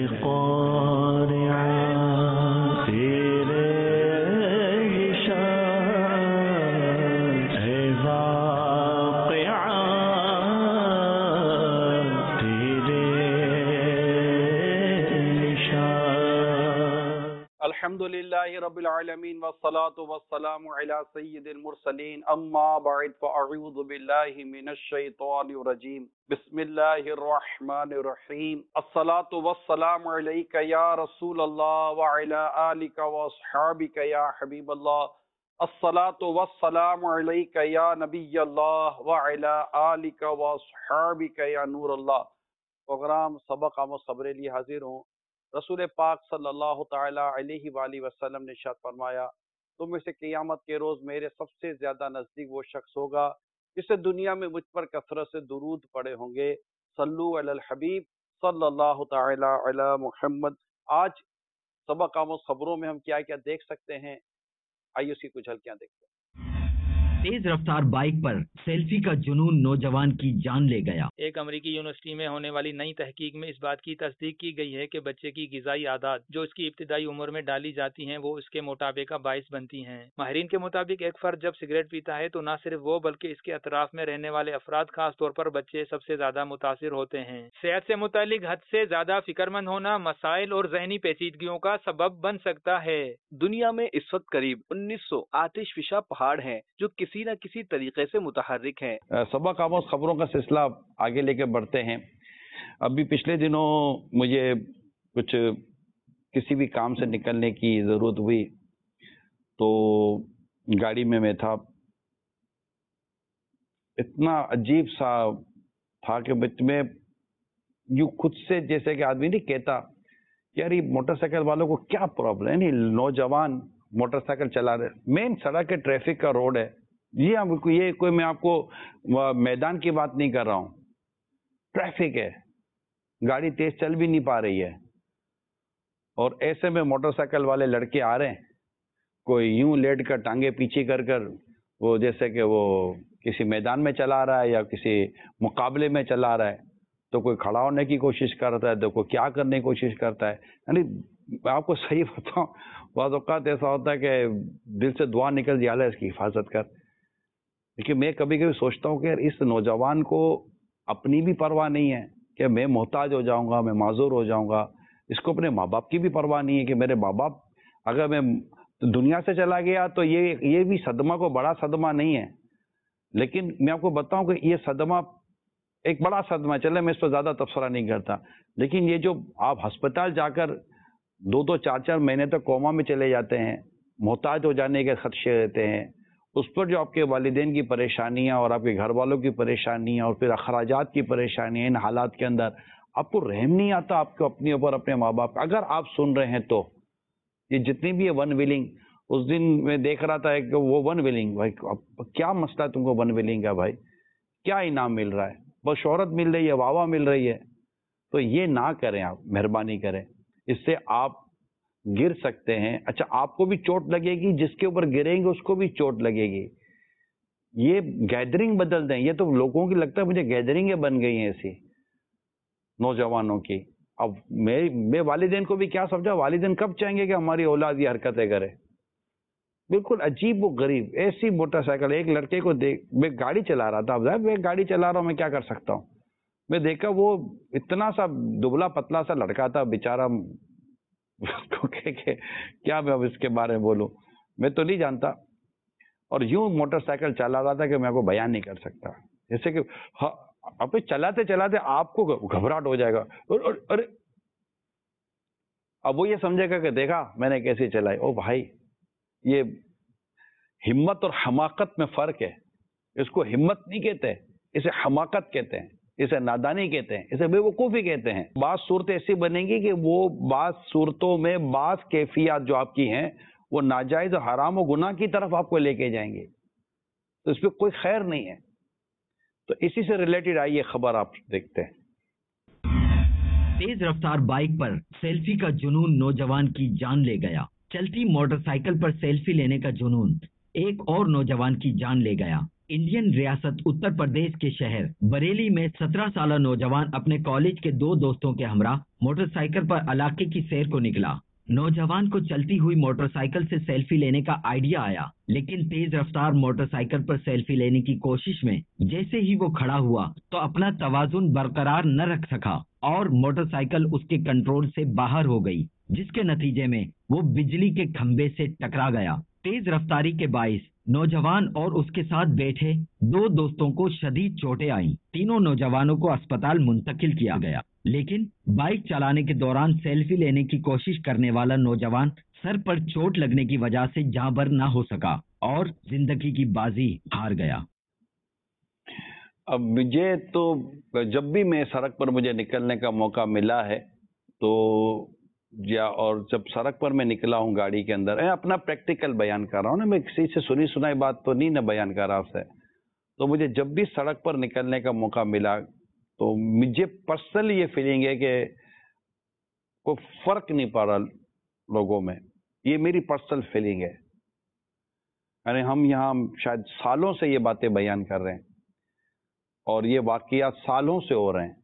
قارعہ تیرے نشان اے واقعہ تیرے نشان. الحمدللہ رب العالمین والصلاة والسلام علی سید المرسلین اما بعد فاعوذ باللہ من الشیطان الرجیم بسم اللہ الرحمن الرحیم الصلاة والسلام علیک یا رسول اللہ وعلی آلک واصحابک یا حبیب اللہ الصلاة والسلام علیک یا نبی اللہ وعلی آلک واصحابک یا نور اللہ. پروگرام سبق آموز خبریں لیے حاضر ہوں. رسول پاک صلی اللہ تعالی علیہ وآلہ وسلم نے ارشاد فرمایا تم میں سے قیامت کے روز میرے سب سے زیادہ نزدیک وہ شخص ہوگا جسے دنیا میں مجھ پر کثرت سے درود پڑے ہوں گے. صلو علی الحبیب صلی اللہ تعالی علی محمد. آج سبق آموز خبروں میں ہم کیا کیا دیکھ سکتے ہیں، آئیے اس کی کچھ جھلکیاں دیکھتے ہیں. تیز رفتار بائک پر سیلفی کا جنون نوجوان کی جان لے گیا. ایک امریکی یونیورسٹی میں ہونے والی نئی تحقیق میں اس بات کی تصدیق کی گئی ہے کہ بچے کی غذائی عادات جو اس کی ابتدائی عمر میں ڈالی جاتی ہیں وہ اس کے موٹاپے کا باعث بنتی ہیں. ماہرین کے مطابق ایک فرد جب سگریٹ پیتا ہے تو نہ صرف وہ بلکہ اس کے اطراف میں رہنے والے افراد خاص طور پر بچے سب سے زیادہ متاثر ہوتے ہیں. صحت سے متعلق حد سے زیادہ فکر مند ہونا مسائل اور ذہنی پیچیدگیوں کا سبب بن سکتا ہے. دنیا میں اس وقت قریب 1900 آتش فشاں پہاڑ ہیں جو کسی نہ کسی طریقے سے متحرک ہیں. سبق آموز خبروں کا سلسلہ آگے لے کے بڑھتے ہیں. ابھی پچھلے دنوں مجھے کچھ کسی بھی کام سے نکلنے کی ضرورت ہوئی تو گاڑی میں تھا. اتنا عجیب سا تھا کہ میں یوں خود سے جیسے کہ آدمی نہیں کہتا یار یہ موٹر سائیکل والوں کو کیا پرابلم ہے. نہیں نوجوان موٹر سائیکل چلا رہے، مین سڑک ہے، ٹریفک کا روڈ ہے. جی ہاں بالکل، یہ کوئی میں آپ کو میدان کی بات نہیں کر رہا ہوں. ٹریفک ہے، گاڑی تیز چل بھی نہیں پا رہی ہے اور ایسے میں موٹر سائیکل والے لڑکے آ رہے ہیں، کوئی یوں لیٹ کر ٹانگیں پیچھے کر وہ جیسے کہ وہ کسی میدان میں چلا رہا ہے یا کسی مقابلے میں چلا رہا ہے. تو کوئی کھڑا ہونے کی کوشش کرتا ہے تو کوئی کیا کرنے کی کوشش کرتا ہے. یعنی میں آپ کو صحیح بتاؤں بعض اوقات ایسا ہوتا ہے کہ دل سے دعا نکل جاتا ہے اس کی حفاظت کر. لیکن میں کبھی کبھی سوچتا ہوں کہ یار اس نوجوان کو اپنی بھی پرواہ نہیں ہے کہ میں محتاج ہو جاؤں گا، میں معذور ہو جاؤں گا. اس کو اپنے ماں باپ کی بھی پرواہ نہیں ہے کہ میرے ماں باپ اگر میں دنیا سے چلا گیا تو یہ بھی صدمہ کو بڑا صدمہ نہیں ہے. لیکن میں آپ کو بتاؤں کہ یہ صدمہ ایک بڑا صدمہ ہے. چلے میں اس پر زیادہ تبصرہ نہیں کرتا، لیکن یہ جو آپ ہسپتال جا کر 2-2 4-4 مہینے تک کوما میں چلے جاتے ہیں، محتاج ہو جانے کے خدشے رہتے ہیں، اس پر جو آپ کے والدین کی پریشانیاں اور آپ کے گھر والوں کی پریشانیاں اور پھر اخراجات کی پریشانیاں، ان حالات کے اندر آپ کو رحم نہیں آتا آپ کو اپنے اوپر، اپنے ماں باپ. اگر آپ سن رہے ہیں تو یہ جتنی بھی ہے ون ویلنگ، اس دن میں دیکھ رہا تھا کہ وہ ون ویلنگ، بھائی کیا مسئلہ تم کو ون ویلنگ کا؟ بھائی کیا انعام مل رہا ہے؟ بس شہرت مل رہی ہے، واہ واہ مل رہی ہے. تو یہ نہ کریں، آپ مہربانی کریں، اس سے آپ گر سکتے ہیں. اچھا آپ کو بھی چوٹ لگے گی، جس کے اوپر گریں گے اس کو بھی چوٹ لگے گی. یہ گیدرنگ بدل دیں. یہ تو لوگوں کی لگتا ہے مجھے گیدرنگیں بن گئی ہیں ایسی نوجوانوں کی. اب میں والدین کو بھی کیا سمجھا، والدین کب چاہیں گے کہ ہماری اولاد یہ حرکتیں کرے؟ بالکل عجیب و غریب ایسی موٹر سائیکل. ایک لڑکے کو دیکھ، میں گاڑی چلا رہا تھا، میں گاڑی چلا رہا ہوں، میں کیا کر سکتا ہوں. میں دیکھا وہ اتنا سا دبلا پتلا سا لڑکا تھا بیچارہ، کیا میں اب اس کے بارے میں بولوں، میں تو نہیں جانتا. اور یوں موٹر سائیکل چلا رہا تھا کہ میں آپ کو بیان نہیں کر سکتا. جیسے کہ اب چلاتے چلاتے آپ کو گھبراہٹ ہو جائے گا، ارے اب وہ یہ سمجھے گا کہ دیکھا میں نے کیسے چلائی. او بھائی یہ ہمت اور حماقت میں فرق ہے. اس کو ہمت نہیں کہتے، اسے حماقت کہتے ہیں، اسے نادانی کہتے ہیں، اسے بے وقوفی کہتے ہیں. بعض صورتیں ایسی بنیں گی کہ وہ بعض صورتوں میں بعض کیفیات جو آپ کی ہیں وہ ناجائز اور حرام و گناہ کی طرف آپ کو لے کے جائیں گے. تو اس پہ کوئی خیر نہیں ہے. تو اسی سے ریلیٹڈ آئیے خبر آپ دیکھتے ہیں. تیز رفتار بائک پر سیلفی کا جنون نوجوان کی جان لے گیا. چلتی موٹر سائیکل پر سیلفی لینے کا جنون ایک اور نوجوان کی جان لے گیا. इंडियन रियासत उत्तर प्रदेश के शहर बरेली में 17 साल नौजवान अपने कॉलेज के 2 दोस्तों के हमरा मोटरसाइकिल पर इलाके की सैर को निकला। नौजवान को चलती हुई मोटरसाइकिल से सेल्फी लेने का आइडिया आया, लेकिन तेज रफ्तार मोटरसाइकिल पर सेल्फी लेने की कोशिश में जैसे ही वो खड़ा हुआ तो अपना तवाजुन बरकरार न रख सका और मोटरसाइकिल उसके कंट्रोल से बाहर हो गई, जिसके नतीजे में वो बिजली के खंबे से टकरा गया। तेज रफ्तारी के बाइस नौजवान और उसके साथ बैठे 2 दोस्तों को शदीद चोटें आईं। तीनों नौजवानों को अस्पताल मुंतकिल किया गया, लेकिन बाइक चलाने के दौरान सेल्फी लेने की कोशिश करने वाला नौजवान सर पर चोट लगने की वजह से जाँ बर न हो सका और जिंदगी की बाजी हार गया। अब मुझे तो जब भी मैं सड़क पर मुझे निकलने का मौका मिला है तो और जब सड़क पर मैं निकला हूँ गाड़ी के अंदर, मैं अपना प्रैक्टिकल बयान कर रहा हूँ ना, मैं किसी से सुनी सुनाई बात तो नहीं ना बयान कर रहा आपसे। तो मुझे जब भी सड़क पर निकलने का मौका मिला तो मुझे पर्सनली ये फीलिंग है कि कोई फर्क नहीं पड़ रहा लोगों में। ये मेरी पर्सनल फीलिंग है। यानी हम यहाँ शायद सालों से ये बातें बयान कर रहे हैं और ये वाकयात सालों से हो रहे हैं।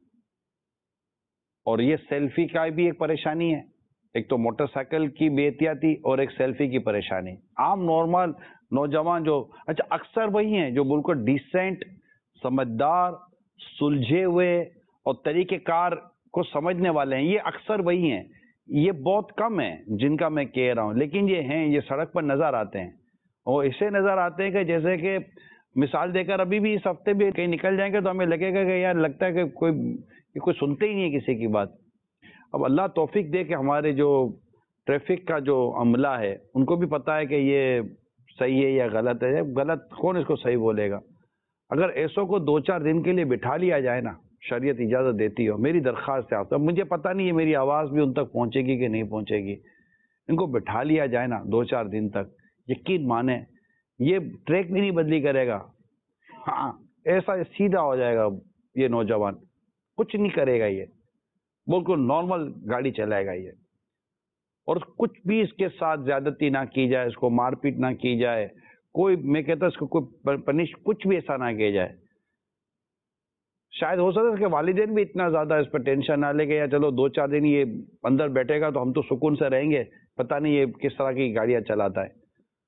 और ये सेल्फी का भी एक परेशानी है, एक तो मोटरसाइकिल की बेहतियाती और एक सेल्फी की परेशानी। आम नॉर्मल नौजवान जो अक्सर वही हैं जो बिल्कुल डिसेंट, समझदार, सुलझे हुए और तरीकेकार को समझने वाले हैं, ये अक्सर वही हैं। ये बहुत कम है जिनका मैं कह रहा हूँ, लेकिन ये हैं, ये सड़क पर नजर आते हैं और ऐसे नजर आते हैं कि जैसे कि मिसाल देकर अभी भी इस हफ्ते भी कहीं निकल जाएंगे तो हमें लगेगा कि यार लगता है कि कोई सुनते ही नहीं है किसी की बात। अब अल्लाह तौफीक दे कि हमारे जो ट्रैफिक का जो अमला है उनको भी पता है कि ये सही है या गलत है। गलत कौन इसको सही बोलेगा। अगर ऐसों को 2-4 दिन के लिए बिठा लिया जाए ना, शरीयत इजाज़त देती हो, मेरी दरख्वास्त है आपसे। मुझे पता नहीं है मेरी आवाज़ भी उन तक पहुँचेगी कि नहीं पहुँचेगी। इनको बिठा लिया जाए ना 2-4 दिन तक, यकीन माने ये ट्रैक भी नहीं बदली करेगा। हाँ, ऐसा सीधा हो जाएगा ये नौजवान, कुछ नहीं करेगा, ये बिल्कुल नॉर्मल गाड़ी चलाएगा ये। और कुछ भी इसके साथ ज्यादती ना की जाए, इसको मारपीट ना की जाए, कोई, मैं कहता इसको कोई पनिश, कुछ भी ऐसा ना किया जाए। शायद हो सकता है इसके वालिदैन भी इतना ज्यादा इस पर टेंशन ना लेके, या चलो 2-4 दिन ये अंदर बैठेगा तो हम तो सुकून से रहेंगे, पता नहीं ये किस तरह की गाड़ियां चलाता है।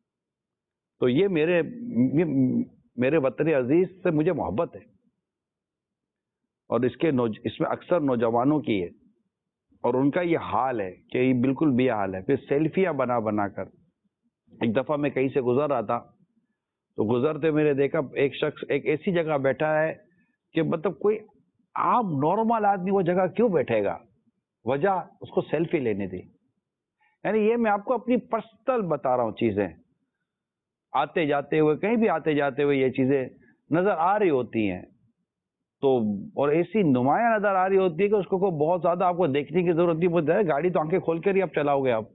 तो ये मेरे वतन अजीज से मुझे मोहब्बत है और इसमें अक्सर नौजवानों की है और उनका ये हाल है कि ये बिल्कुल बेहाल है। फिर सेल्फियां बना कर, एक दफा मैं कहीं से गुजर रहा था तो गुजरते मैंने देखा एक शख्स एक ऐसी जगह बैठा है कि मतलब कोई आम नॉर्मल आदमी वो जगह क्यों बैठेगा, वजह उसको सेल्फी लेने दी। यानी ये मैं आपको अपनी पर्सनल बता रहा हूँ चीजें, आते जाते हुए, कहीं भी आते जाते हुए ये चीजें नजर आ रही होती हैं। तो और ऐसी नुमाया नजर आ रही होती है कि उसको को बहुत ज्यादा आपको देखने की जरूरत नहीं पड़ती है, गाड़ी तो आंखें खोल कर ही आप चलाओगे आप।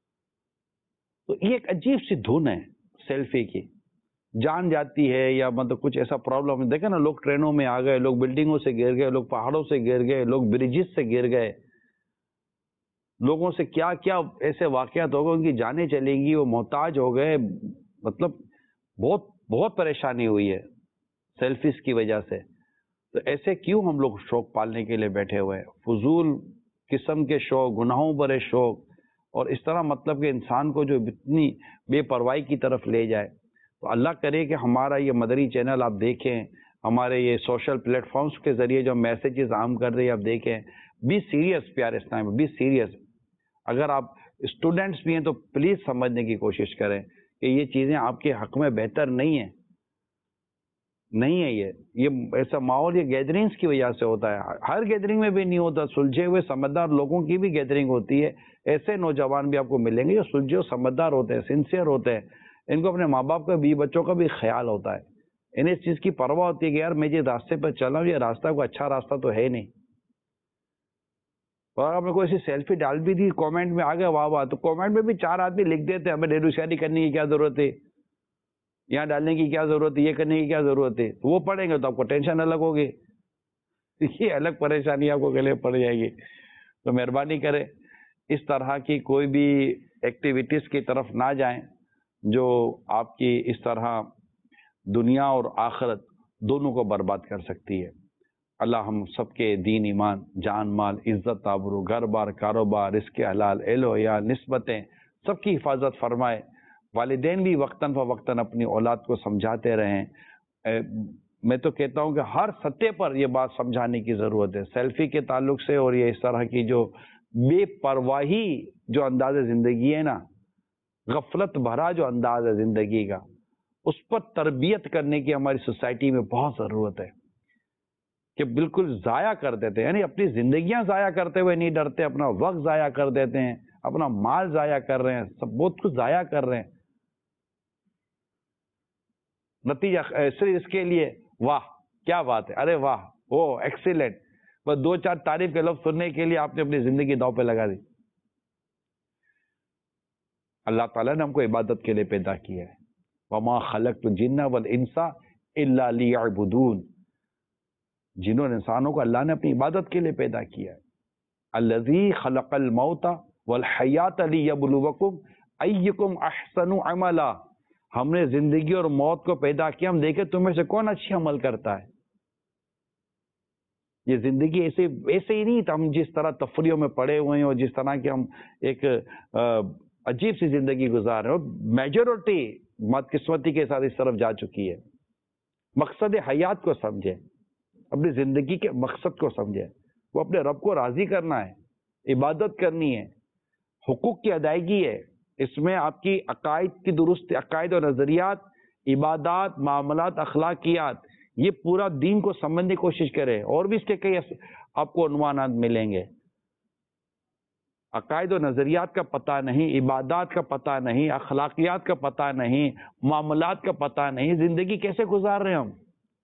तो ये एक अजीब सी धुन है सेल्फी की, जान जाती है या मतलब कुछ ऐसा प्रॉब्लम है। देखे ना, लोग ट्रेनों में आ गए, लोग बिल्डिंगों से गिर गए, लोग पहाड़ों से गिर गए, लोग ब्रिजेस से गिर गए, लोगों से क्या क्या ऐसे वाकयात हो गए, उनकी जानें चलेंगी, वो मोहताज हो गए। मतलब बहुत बहुत परेशानी हुई है सेल्फीज की वजह से। तो ऐसे क्यों हम लोग शौक पालने के लिए बैठे हुए हैं, फजूल किस्म के शौक, गुनाहों भरे शौक, और इस तरह मतलब कि इंसान को जो इतनी बेपरवाही की तरफ ले जाए। तो अल्लाह करे कि हमारा ये मदरी चैनल आप देखें, हमारे ये सोशल प्लेटफॉर्म्स के जरिए जो मैसेजेस आम कर रही है आप देखें। बी सीरियस प्यारे इस्लाम, बी सीरियस। अगर आप स्टूडेंट्स भी हैं तो प्लीज समझने की कोशिश करें कि ये चीजें आपके हक में बेहतर नहीं है, नहीं है। ये ऐसा माहौल ये गैदरिंग्स की वजह से होता है, हर गैदरिंग में भी नहीं होता। सुलझे हुए समझदार लोगों की भी गैदरिंग होती है, ऐसे नौजवान भी आपको मिलेंगे जो सुलझे और समझदार होते हैं, सिंसियर होते हैं, इनको अपने माँ बाप का भी, बच्चों का भी ख्याल होता है, इन्हें इस चीज की परवाह होती है कि यार मैं जिस रास्ते पर चल रहा हूँ ये रास्ता कोई अच्छा रास्ता तो है नहीं। और आपने कोई ऐसी सेल्फी डाल भी दी, कमेंट में आ गया वाह वाह, तो कमेंट में भी 4 आदमी लिख देते हैं हमें डेरुशारी करने की क्या जरूरत है, यहाँ डालने की क्या जरूरत है, ये करने की क्या जरूरत है। तो वो पढ़ेंगे तो आपको टेंशन अलग होगी, ये अलग परेशानी आपको गले पड़ जाएगी। तो मेहरबानी करें इस तरह की कोई भी एक्टिविटीज की तरफ ना जाएं जो आपकी इस तरह دنیا اور آخرت دونوں کو برباد کر سکتی ہے۔ اللہ ہم سب کے دین ایمان، جان مال، عزت آبرو، گھر بار، کاروبار، رزق حلال، اہل و عیال، نسبتیں سب کی حفاظت فرمائے۔ والدین بھی وقتاً فوقتاً اپنی اولاد کو سمجھاتے رہیں۔ میں تو کہتا ہوں کہ ہر سطح پر یہ بات سمجھانے کی ضرورت ہے، سیلفی کے تعلق سے اور یہ اس طرح کی جو بے پرواہی جو انداز زندگی ہے نا، غفلت بھرا جو انداز ہے زندگی کا، اس پر تربیت کرنے کی ہماری سوسائٹی میں بہت ضرورت ہے کہ بالکل ضائع کر دیتے ہیں، یعنی اپنی زندگیاں ضائع کرتے ہوئے نہیں ڈرتے، اپنا وقت ضائع کر دیتے ہیں، اپنا مال ضائع کر رہے ہیں، سب بہت کچھ ضائع کر رہے ہیں۔ نتیجہ صرف اس کے لیے واہ کیا بات ہے، ارے واہ وہ ایکسیلنٹ، بس دو چار تعریف کے لفظ سننے کے لیے آپ نے اپنی زندگی داؤ پہ لگا دی۔ اللہ تعالیٰ نے ہم کو عبادت کے لیے پیدا کیا ہے، وما خلقت الجن والانس الا لیعبدون، جنوں اور انسانوں کو اللہ نے اپنی عبادت کے لیے پیدا کیا ہے۔ الذی خلق الموت والحیات لیبلوکم ایکم احسن عملا، ہم نے زندگی اور موت کو پیدا کیا، ہم دیکھیں تم میں سے کون اچھی عمل کرتا ہے۔ یہ زندگی ایسے ہی نہیں، ہم جس طرح تفریحوں میں پڑے ہوئے ہیں اور جس طرح کے ہم ایک عجیب سی زندگی گزار رہے ہیں، میجورٹی بدقسمتی کے ساتھ اس طرف جا چکی ہے۔ مقصد حیات کو سمجھے، اپنی زندگی کے مقصد کو سمجھے، وہ اپنے رب کو راضی کرنا ہے، عبادت کرنی ہے، حقوق کی ادائیگی ہے، اس میں آپ کی عقائد کی درست، عقائد و نظریات، عبادات، معاملات، اخلاقیات، یہ پورا دین کو سمجھنے کی کوشش کرے۔ اور بھی اس کے کئی آپ کو عنوانات ملیں گے۔ عقائد و نظریات کا پتہ نہیں، عبادات کا پتہ نہیں، اخلاقیات کا پتہ نہیں، معاملات کا پتہ نہیں، زندگی کیسے گزار رہے ہیں ہم؟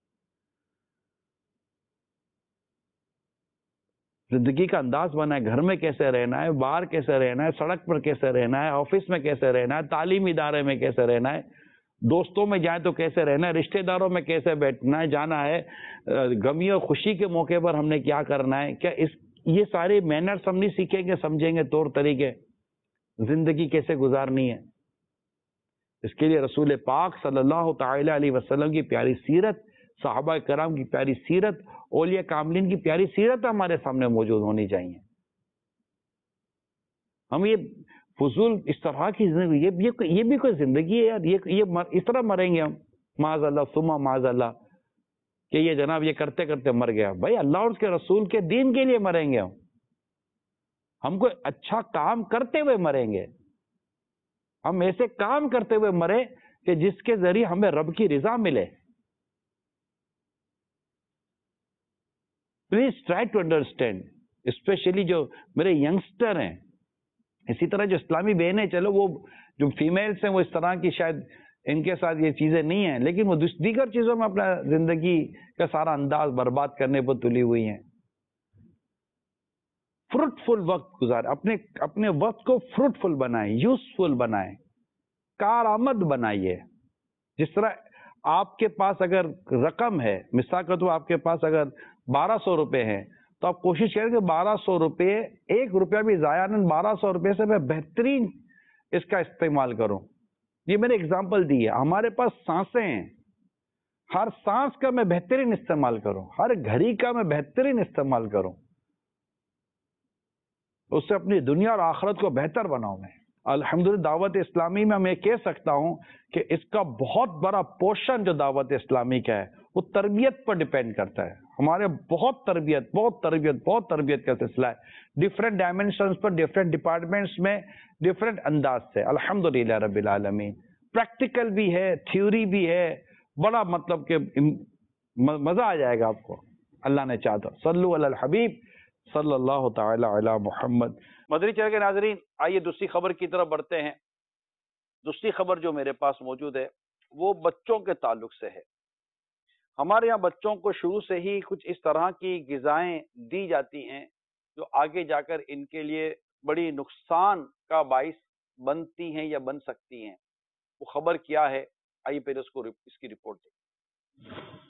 زندگی کا انداز بنا ہے، گھر میں کیسے رہنا ہے، باہر کیسے رہنا ہے، سڑک پر کیسے رہنا ہے، آفس میں کیسے رہنا ہے، تعلیمی ادارے میں کیسے رہنا ہے، دوستوں میں جائیں تو کیسے رہنا ہے، رشتہ داروں میں کیسے بیٹھنا ہے، جانا ہے، غمی اور خوشی کے موقع پر ہم نے کیا کرنا ہے، کیا یہ سارے مینرز ہم نہیں سیکھیں گے، سمجھیں گے، طور طریقے، زندگی کیسے گزارنی ہے۔ اس کے لیے رسول پاک صلی اللہ تعالی علیہ وسلم کی پیاری سیرت، صحابہ کرام کی پیاری سیرت، اولیاء کاملین کی پیاری سیرت ہمارے سامنے موجود ہونی چاہیے۔ ہم یہ فضول اس طرح کی زندگی، یہ بھی کوئی زندگی ہے یار؟ یہ اس طرح مریں گے ہم، معاذ اللہ ثم معاذ اللہ، کہ یہ جناب یہ کرتے کرتے مر گیا۔ بھائی اللہ اور اس کے رسول کے دین کے لیے مریں گے ہم کوئی اچھا کام کرتے ہوئے مریں گے، ہم ایسے کام کرتے ہوئے مرے کہ جس کے ذریعے ہمیں رب کی رضا ملے۔ Please try to understand, specially جو میرے ینگسٹر ہیں، اسی طرح جو اسلامی بہنیں، چلو وہ جو فیمیلز ہیں وہ اس طرح کی شاید ان کے ساتھ یہ چیزیں نہیں ہیں، لیکن وہ دیگر چیزوں میں اپنا زندگی کا سارا انداز برباد کرنے پر تلی ہوئی ہیں۔ فروٹفل وقت گزارے، اپنے وقت کو فروٹفل بنائیں، یوزفل بنائیں، کارآمد بنائیے۔ جس طرح آپ کے پاس اگر رقم ہے، مثال کے طور آپ کے پاس اگر 1200 روپے ہیں، تو آپ کوشش کریں کہ 1200 روپے، 1 روپیہ بھی ضائع نہیں، 1200 روپے سے میں بہترین اس کا استعمال کروں۔ یہ میں نے اگزامپل دی ہے، ہمارے پاس سانسیں ہیں، ہر سانس کا میں بہترین استعمال کروں، ہر گھڑی کا میں بہترین استعمال کروں، اس سے اپنی دنیا اور آخرت کو بہتر بناؤں میں۔ الحمدللہ دعوت اسلامی میں یہ کہہ سکتا ہوں کہ اس کا بہت بڑا پورشن جو دعوت اسلامی کا ہے وہ تربیت پر ڈیپینڈ کرتا ہے۔ ہمارے بہت تربیت کا سلسلہ ہے، ڈفرینٹ ڈائمینشنز پر، ڈفرینٹ ڈپارٹمنٹس میں، ڈفرینٹ انداز سے، الحمدللہ رب العالمین۔ پریکٹیکل بھی ہے، تھیوری بھی ہے، بڑا مطلب کہ مزہ آ جائے گا آپ کو، اللہ نے چاہا تو۔ صلو علی الحبیب صلی اللہ تعالی علی محمد۔ مدنی چینل کے ناظرین، آئیے دوسری خبر کی طرف بڑھتے ہیں۔ دوسری خبر جو میرے پاس موجود ہے وہ بچوں کے تعلق سے ہے۔ ہمارے یہاں بچوں کو شروع سے ہی کچھ اس طرح کی غذائیں دی جاتی ہیں جو آگے جا کر ان کے لیے بڑی نقصان کا باعث بنتی ہیں یا بن سکتی ہیں۔ وہ خبر کیا ہے؟ آئیے پہلے اس کی رپورٹ دیں۔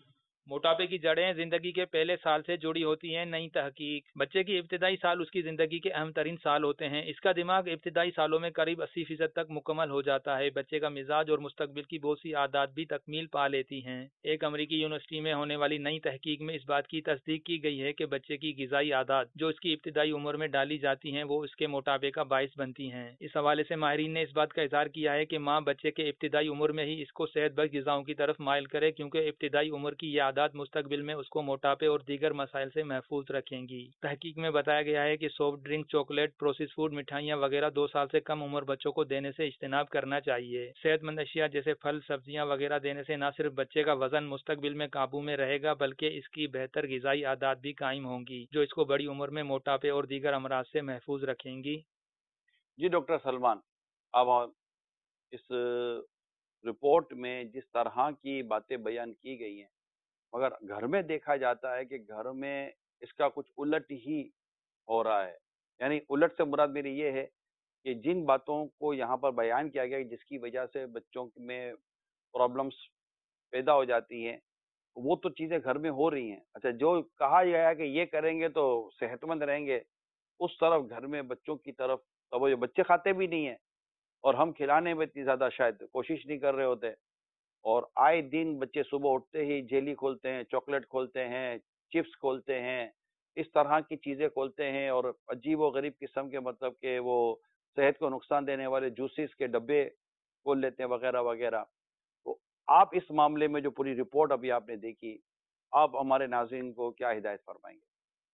मोटापे की जड़ें जिंदगी के पहले साल से जुड़ी होती हैं। नई तहकीक। बच्चे की इब्तिदाई साल उसकी जिंदगी के अहम तरीन साल होते हैं। इसका दिमाग इब्तिदाई सालों में करीब 80% तक मुकम्मल हो जाता है। बच्चे का मिजाज और मुस्तकबिल की बहुत सी आदत भी तकमील पा लेती हैं। एक अमरीकी यूनिवर्सिटी में होने वाली नई तहकीक में इस बात की तस्दीक की गई है कि बच्चे की गिजाई आदत जो इसकी इब्तिदाई उम्र में डाली जाती हैं वो उसके मोटापे का बायस बनती हैं। इस हवाले से माहिरीन ने इस बात का इजहार किया है कि माँ बच्चे के इब्तिदाई उम्र में ही इसको सेहत बख्श ग़िज़ाओं की तरफ माइल करे, क्योंकि इब्तिदाई उम्र की ये आदत मुस्तकबिल में उसको मोटापे और दीगर मसाइल से महफूज रखेंगी। तहकीक में बताया गया है कि soft drink, chocolate, process food, मिठाइयाँ वगैरह 2 साल से कम उम्र बच्चों को देने से इज्तनाब करना चाहिए। सेहतमंद अशिया जैसे फल, सब्जियाँ वगैरह देने से न सिर्फ बच्चे का वजन मुस्तकबिल में काबू में रहेगा, बल्कि इसकी बेहतर ग़िज़ाई आदत भी कायम होंगी, जो इसको बड़ी उम्र में मोटापे और दीगर अमराज से महफूज रखेंगी। जी डॉक्टर सलमान, अब इस रिपोर्ट में जिस तरह की बातें बयान की गई हैं, मगर घर में देखा जाता है कि घर में इसका कुछ उलट ही हो रहा है। यानी उलट से मुराद मेरी ये है कि जिन बातों को यहाँ पर बयान किया गया है, जिसकी वजह से बच्चों में प्रॉब्लम्स पैदा हो जाती हैं, वो तो चीज़ें घर में हो रही हैं। अच्छा, जो कहा गया है कि ये करेंगे तो सेहतमंद रहेंगे, उस तरफ घर में बच्चों की तरफ तवज्जो, बच्चे खाते भी नहीं है और हम खिलाने में इतनी ज़्यादा शायद कोशिश नहीं कर रहे होते। और आए दिन बच्चे सुबह उठते ही जेली खोलते हैं, चॉकलेट खोलते हैं, चिप्स खोलते हैं, इस तरह की चीज़ें खोलते हैं और अजीब-ओ-गरीब किस्म के मतलब के वो सेहत को नुकसान देने वाले जूसेस के डब्बे खोल लेते हैं वगैरह-वगैरह। तो आप इस मामले में जो पूरी रिपोर्ट अभी आपने देखी, आप हमारे नाज़रीन को क्या हिदायत फरमाएँगे?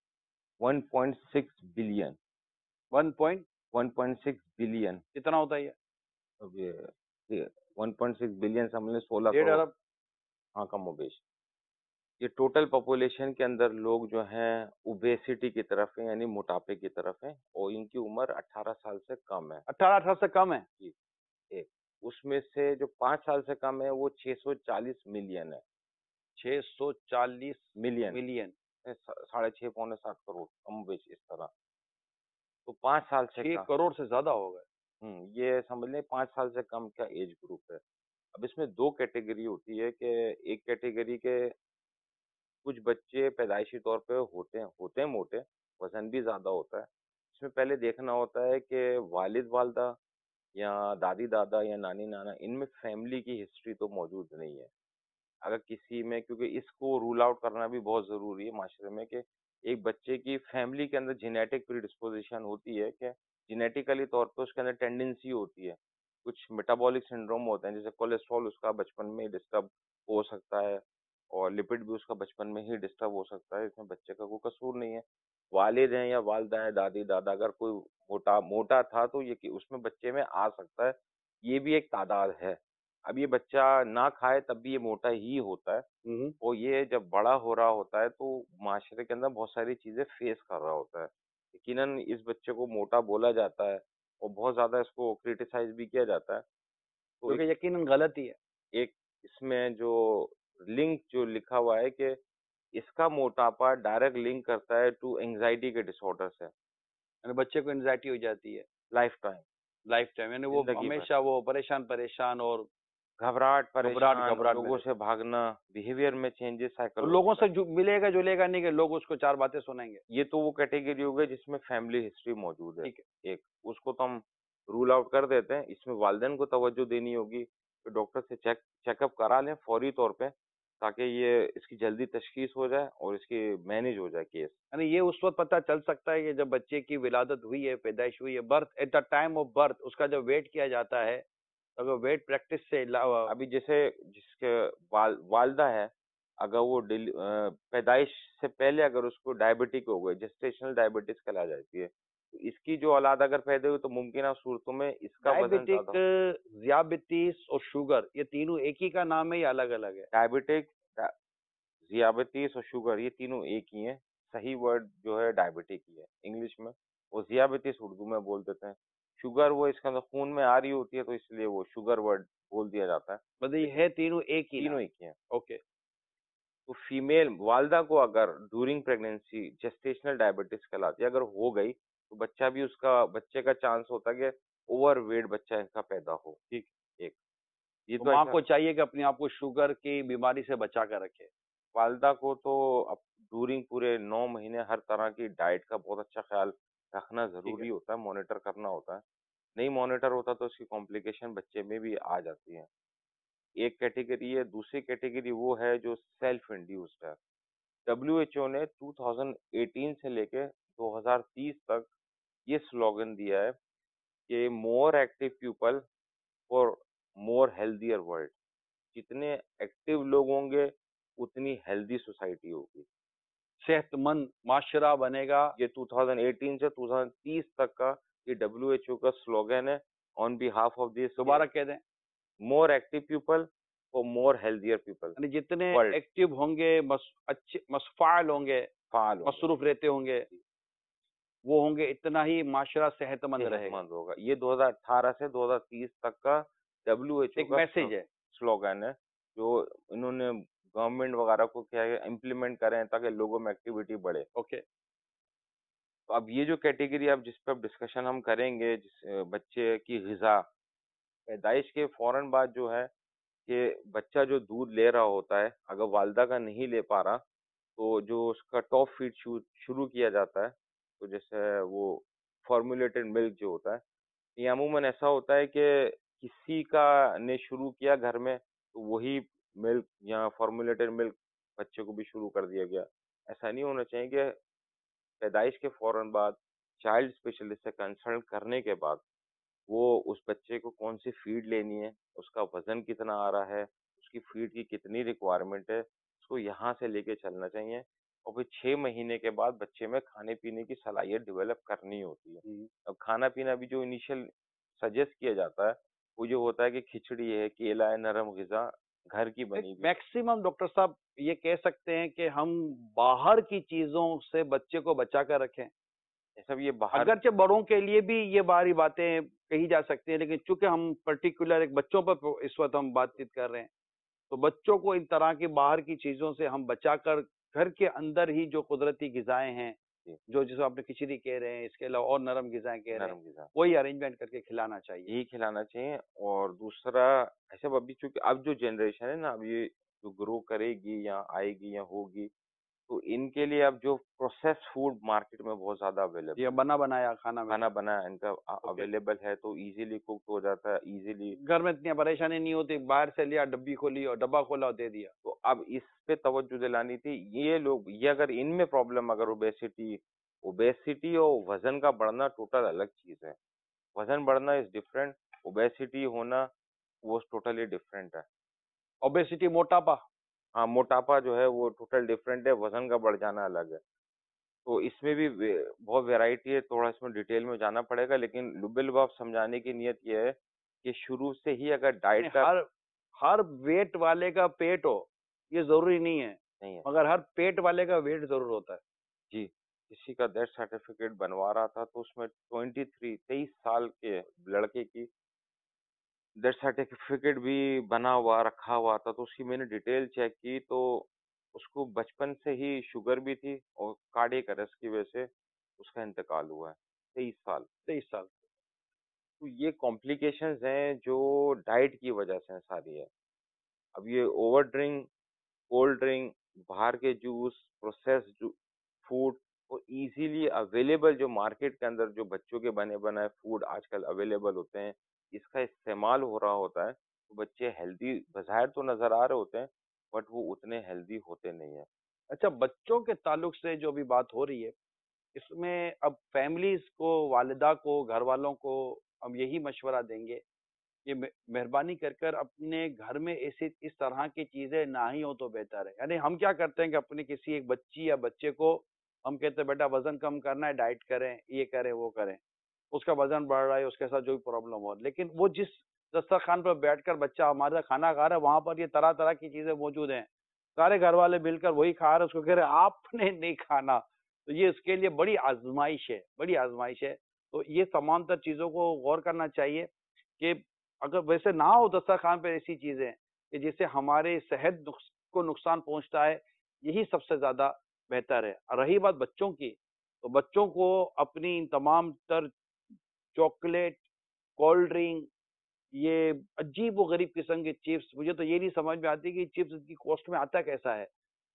1.6 बिलियन 1 पॉइंट 1.6 बिलियन कितना होता है ये? अब ये 1.6 बिलियन समझ लें 16 1.5 करोड़। अरब? हाँ, कम बेश। ये टोटल पॉपुलेशन के अंदर लोग जो हैं ओबेसिटी की तरफ हैं, यानी मोटापे की तरफ हैं, और इनकी उम्र 18 साल से कम है। 18 से कम है? जी, एक उसमें से जो 5 साल से कम है वो 640 मिलियन है। 640 मिलियन मिलियन। साढ़े 6 पौने 7 करोड़ कम बेश इस तरह। तो 5 साल से 6 कम, करोड़ से ज़्यादा हो गए। ये समझ लें 5 साल से कम का एज ग्रुप है। अब इसमें 2 कैटेगरी होती है कि एक कैटेगरी के कुछ बच्चे पैदाइशी तौर पे होते हैं मोटे, वज़न भी ज़्यादा होता है। इसमें पहले देखना होता है कि वालिद-वालिदा या दादी-दादा या नानी-नाना इनमें फैमिली की हिस्ट्री तो मौजूद नहीं है। अगर किसी में, क्योंकि इसको रूल आउट करना भी बहुत ज़रूरी है माशरे में कि एक बच्चे की फैमिली के अंदर जेनेटिक प्रीडिस्पोज़िशन होती है कि जेनेटिकली तौर पे उसके अंदर टेंडेंसी होती है। कुछ मेटाबॉलिक सिंड्रोम होते हैं, जैसे कोलेस्ट्रॉल उसका बचपन में ही डिस्टर्ब हो सकता है और लिपिड भी उसका बचपन में ही डिस्टर्ब हो सकता है, इसमें बच्चे का कोई कसूर नहीं है। वालिद हैं या वालिदा हैं, दादी-दादा, अगर कोई मोटा मोटा था तो ये कि उसमें बच्चे में आ सकता है, ये भी एक तादाद है। अब ये बच्चा ना खाए तब भी ये मोटा ही होता है, और ये जब बड़ा हो रहा होता है तो माशरे के अंदर बहुत सारी चीज़ें फेस कर रहा होता है। यकीनन इस बच्चे को मोटा बोला जाता है और बहुत ज़्यादा इसको क्रिटिसाइज़ भी किया जाता है। तो जो कि यकीनन गलत ही है। एक इसमें जो लिंक जो लिखा हुआ है कि इसका मोटापा डायरेक्ट लिंक करता है टू एंग्जायटी के डिसऑर्डर से यानी बच्चे को एंग्जायटी हो जाती है लाइफ टाइम, यानी वो जिंदगी भर हमेशा वो परेशान और घबराहट, परेशान, घबराहट में लोगों से भागना, बिहेवियर में चेंजेस, और लोगों से साइकोलॉजिकल। मिलेगा जुलेगा नहीं कि लोग उसको 4 बातें सुनाएंगे। ये तो वो कैटेगरी हो गई जिसमें फैमिली हिस्ट्री मौजूद है। ठीक है। एक उसको तो हम रूल आउट कर देते हैं। इसमें वालिदैन को तवज्जो देनी होगी, तो डॉक्टर से चेकअप करा लें फौरी तौर पे, ताकि ये इसकी जल्दी तशखीस हो जाए और इसकी मैनेज हो जाए केस। यानी ये उस वक्त पता चल सकता है कि जब बच्चे की विलादत हुई है, पैदाइश हुई है, birth at the time of birth उसका जब वेट किया जाता है, तो अगर वेट प्रैक्टिस से अभी जैसे जिसके वालदा है, अगर वो पैदाइश से पहले अगर उसको डायबिटिक हो गए, जेस्टेशनल डायबिटीज कहला जाती है, तो इसकी जो औलाद अगर पैदा हुई तो मुमकिन सूरतों में इसका वजन डायबिटिक, ज्यादा। ज़ियाबितीस और शुगर, ये तीनों एक ही का नाम है या अलग अलग है? डायबिटिक, ज़ियाबितीस और शुगर ये तीनों एक ही हैं। सही वर्ड जो है डायबिटिक ही है इंग्लिश में, वो ज़ियाबितीस उर्दू में बोल देते हैं। शुगर वो इसके अंदर खून में आ रही होती है तो इसलिए वो शुगर वर्ड बोल दिया जाता है। मतलब ये है तीनों एक ही तीनों नाम? एक ही हैं। ओके। तो फीमेल वालदा को अगर ड्यूरिंग प्रेगनेंसी जेस्टेशनल डायबिटीज कहलाती है, अगर हो गई तो बच्चे का चांस होता है कि ओवर वेट बच्चा इनका पैदा हो। ठीक, एक ये तो तो माँ ऐसा को चाहिए कि अपने आप को शुगर की बीमारी से बचा कर रखे। والدہ کو تو اب ڈورنگ پورے 9 مہینے ہر طرح کی ڈائٹ کا بہت اچھا خیال رکھنا ٹھیک ہے. ضروری ہوتا ہے، مانیٹر کرنا ہوتا ہے. نہیں مانیٹر ہوتا تو اس کی کمپلیکیشن بچے میں بھی آ جاتی ہیں. ایک کیٹیگری ہے، دوسری کیٹیگری وہ ہے جو سیلف انڈیوسڈ ہے. WHO نے 2018 سے لے کے 2030 تک یہ سلوگن دیا ہے کہ more active people for more healthier world. جتنے ایکٹیو لوگ ہوں گے اتنی ہیلدی سوسائٹی ہوگی. صحت مند معاشرہ بنے گا. یہ 2018 سے 2030 تک کا یہ WHO کا سلوگن ہے آن بہاف آف دس. دوبارہ کہہ دیں. More active people for more healthier people. یعنی جتنے World. ایکٹیو ہوں گے، اچھے فعال ہوں گے، فعال ہوں گے، مصروف رہتے ہوں گے، وہ ہوں گے، اتنا ہی معاشرہ صحت مند صحت رہے گا. مند ہوگا. یہ 2018 سے 2030 تک کا WHO ایک کا میسج ہے. سلوگن ہے جو انہوں نے گورنمنٹ وغیرہ کو کیا ہے امپلیمنٹ کریں تاکہ لوگوں میں ایکٹیویٹی بڑھے. اوکے. تو اب یہ جو کیٹیگری اب جس پہ ڈسکشن ہم کریں گے، جس بچے کی غذا، پیدائش کے فوراً بعد جو ہے کہ بچہ جو دودھ لے رہا ہوتا ہے اگر والدہ کا نہیں لے پا رہا تو جو اس کا ٹاپ فیڈ شروع کیا جاتا ہے. تو جیسے وہ فارمولیٹڈ ملک جو ہوتا ہے، یہ عموماً ایسا ہوتا ہے کہ کسی کا نے شروع کیا گھر میں تو وہی ملک یا فارمولیٹڈ ملک بچے کو بھی شروع کر دیا گیا. ایسا نہیں ہونا چاہیے کہ پیدائش کے فوراً بعد چائلڈ اسپیشلسٹ سے کنسلٹ کرنے کے بعد وہ اس بچے کو کون سی فیڈ لینی ہے، اس کا وزن کتنا آ رہا ہے، اس کی فیڈ کی کتنی ریکوائرمنٹ ہے، اس کو یہاں سے لے کے چلنا چاہیے. اور پھر 6 مہینے کے بعد بچے میں کھانے پینے کی صلاحیت ڈیولپ کرنی ہوتی ہے. اب کھانا پینا بھی جو انیشیل سجیسٹ کیا جاتا ہے وہ جو ہوتا ہے کہ کھچڑی ہے، کیلا ہے، نرم غذا گھر کی بنی ہوئی. میکسیمم ڈاکٹر صاحب یہ کہہ سکتے ہیں کہ ہم باہر کی چیزوں سے بچے کو بچا کر رکھیں. سب یہ باہر اگرچہ بڑوں کے لیے بھی یہ باہری باتیں کہی جا سکتی ہیں، لیکن چونکہ ہم پرٹیکولر ایک بچوں پر اس وقت ہم بات چیت کر رہے ہیں تو بچوں کو ان طرح کی باہر کی چیزوں سے ہم بچا کر گھر کے اندر ہی جو قدرتی غذائیں ہیں، جو جسے آپ نے کھچڑی کہہ رہے ہیں، اس کے علاوہ اور نرم غذائیں کہہ رہے نرم ہیں، غذا وہی ارینجمنٹ کر کے کھلانا چاہیے. یہی کھلانا چاہیے. اور دوسرا ایسا ابھی چونکہ اب جو جنریشن ہے نا، اب یہ جو گرو کرے گی یا آئے گی یا ہوگی تو ان کے لیے اب جو پروسیس فوڈ مارکیٹ میں بہت زیادہ اویلیبل، یہ بنا بنایا کھانا کھانا بنا ان کا اویلیبل ہے تو ایزیلی کوکڈ ہو جاتا ہے، ایزیلی. گھر میں اتنی پریشانی نہیں ہوتی، باہر سے لیا ڈبی کھولی اور ڈبہ کھولا اور دے دیا. تو اب اس پہ توجہ دلانی تھی. یہ لوگ یہ اگر ان میں پرابلم، اگر اوبیسٹی اور وزن کا بڑھنا ٹوٹل الگ چیز ہے. وزن بڑھنا از ڈفرینٹ، اوبیسٹی ہونا وہ ٹوٹلی ڈفرینٹ ہے. اوبیسٹی موٹاپا. ہاں موٹاپا جو ہے وہ ٹوٹل ڈفرینٹ ہے، وزن کا بڑھ جانا الگ ہے. تو اس میں بھی بہت ویرائٹی ہے، تھوڑا اس میں ڈیٹیل میں جانا پڑے گا، لیکن لب لباب سمجھانے کی نیت یہ ہے کہ شروع سے ہی اگر ڈائٹ کا ہر ویٹ والے کا پیٹ ہو یہ ضروری نہیں ہے، نہیں ہے. مگر ہر پیٹ والے کا ویٹ ضرور ہوتا ہے. جی کسی کا ڈیتھ سرٹیفکیٹ بنوا رہا تھا تو اس میں 23 سال کے لڑکے کی ڈیتھ سرٹیفکیٹ بھی بنا ہوا رکھا ہوا تھا. تو اس کی میں نے ڈیٹیل چیک کی تو اس کو بچپن سے ہی شوگر بھی تھی اور کارڈیک اریسٹ کی وجہ سے اس کا انتقال ہوا ہے. 23 سال. تو یہ کمپلیکیشنز ہیں جو ڈائٹ کی وجہ سے ساری ہے. اب یہ اوور ڈرنک، کولڈ ڈرنک، باہر کے جوس، پروسیس فوڈ اور ایزیلی اویلیبل جو مارکیٹ کے اندر جو بچوں کے بنے بنائے فوڈ آج کل اویلیبل ہوتے ہیں، اس کا استعمال ہو رہا ہوتا ہے تو بچے ہیلدی بظاہر تو نظر آ رہے ہوتے ہیں بٹ وہ اتنے ہیلدی ہوتے نہیں ہیں. اچھا، بچوں کے تعلق سے جو بھی بات ہو رہی ہے اس میں اب فیملیز کو، والدہ کو، گھر والوں کو ہم یہی مشورہ دیں گے کہ مہربانی کر اپنے گھر میں اس طرح کی چیزیں نہ ہی ہو تو بہتر ہے. یعنی ہم کیا کرتے ہیں کہ اپنی کسی ایک بچی یا بچے کو ہم کہتے ہیں بیٹا وزن کم کرنا ہے، ڈائٹ کریں، یہ کریں وہ کریں، اس کا وزن بڑھ رہا ہے، اس کے ساتھ جو بھی پرابلم ہو، لیکن وہ جس دسترخوان پر بیٹھ کر بچہ ہمارے ساتھ کھانا کھا رہا ہے وہاں پر یہ طرح طرح کی چیزیں موجود ہیں، سارے گھر والے مل کر وہی کھا رہے ہیں، اس کو کہہ رہے آپ نے نہیں کھانا. تو یہ اس کے لیے بڑی آزمائش ہے، بڑی آزمائش ہے. تو یہ تمام تر چیزوں کو غور کرنا چاہیے کہ اگر ویسے نہ ہو دسترخوان پہ ایسی چیزیں کہ جس سے ہمارے صحت کو نقصان پہنچتا ہے، یہی سب سے زیادہ بہتر ہے. اور رہی بات بچوں کی، تو بچوں کو اپنی ان تمام تر چاکلیٹ، کولڈ ڈرنک، یہ عجیب و غریب قسم کے چپس، مجھے تو یہ نہیں سمجھ میں آتی کہ چپس کی کوسٹ میں آتا کیسا ہے.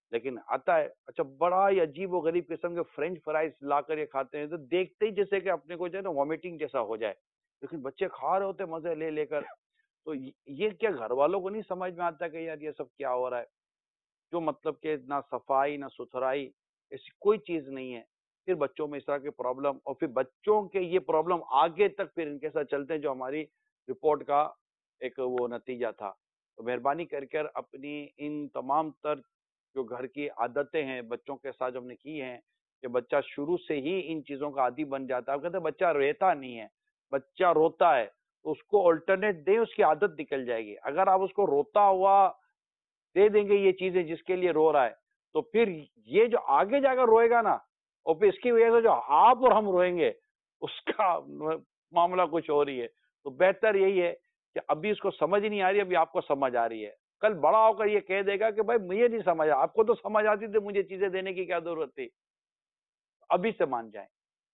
لیکن آتا ہے. اچھا بڑا ہی عجیب و غریب قسم کے فرینچ فرائز لا کر یہ کھاتے ہیں تو دیکھتے ہی جیسے کہ اپنے کو جو ہے نا وامٹنگ جیسا ہو جائے, لیکن بچے کھا رہے ہوتے مزے لے لے کر. تو یہ کیا گھر والوں کو نہیں سمجھ میں آتا کہ یار یہ سب کیا ہو رہا ہے؟ جو مطلب کہ نہ صفائی نہ ستھرائی ایسی کوئی چیز نہیں ہے. پھر بچوں میں اس طرح کے پرابلم, اور پھر بچوں کے یہ پرابلم آگے تک پھر ان کے ساتھ چلتے ہیں, جو ہماری رپورٹ کا ایک وہ نتیجہ تھا. تو مہربانی کر کر اپنی ان تمام تر جو گھر کی عادتیں ہیں بچوں کے ساتھ جو ہم نے کی ہیں, کہ بچہ شروع سے ہی ان چیزوں کا عادی بن جاتا ہے. آپ کہتے ہیں بچہ رہتا نہیں ہے, بچہ روتا ہے, تو اس کو الٹرنیٹ دیں, اس کی عادت نکل جائے گی. اگر آپ اس کو روتا ہوا دے دیں گے یہ چیزیں جس کے لیے رو رہا ہے, تو پھر یہ جو آگے جا کر روئے گا نا, اور پھر اس کی وجہ سے جو آپ اور ہم روئیں گے, اس کا معاملہ کچھ ہو رہی ہے. تو بہتر یہی ہے کہ ابھی اس کو سمجھ نہیں آ رہی, ابھی آپ کو سمجھ آ رہی ہے. کل بڑا ہو کر یہ کہہ دے گا کہ بھائی مجھے نہیں سمجھ, آپ کو تو سمجھ آتی تھی, مجھے چیزیں دینے کی کیا ضرورت تھی. ابھی سے مان جائیں.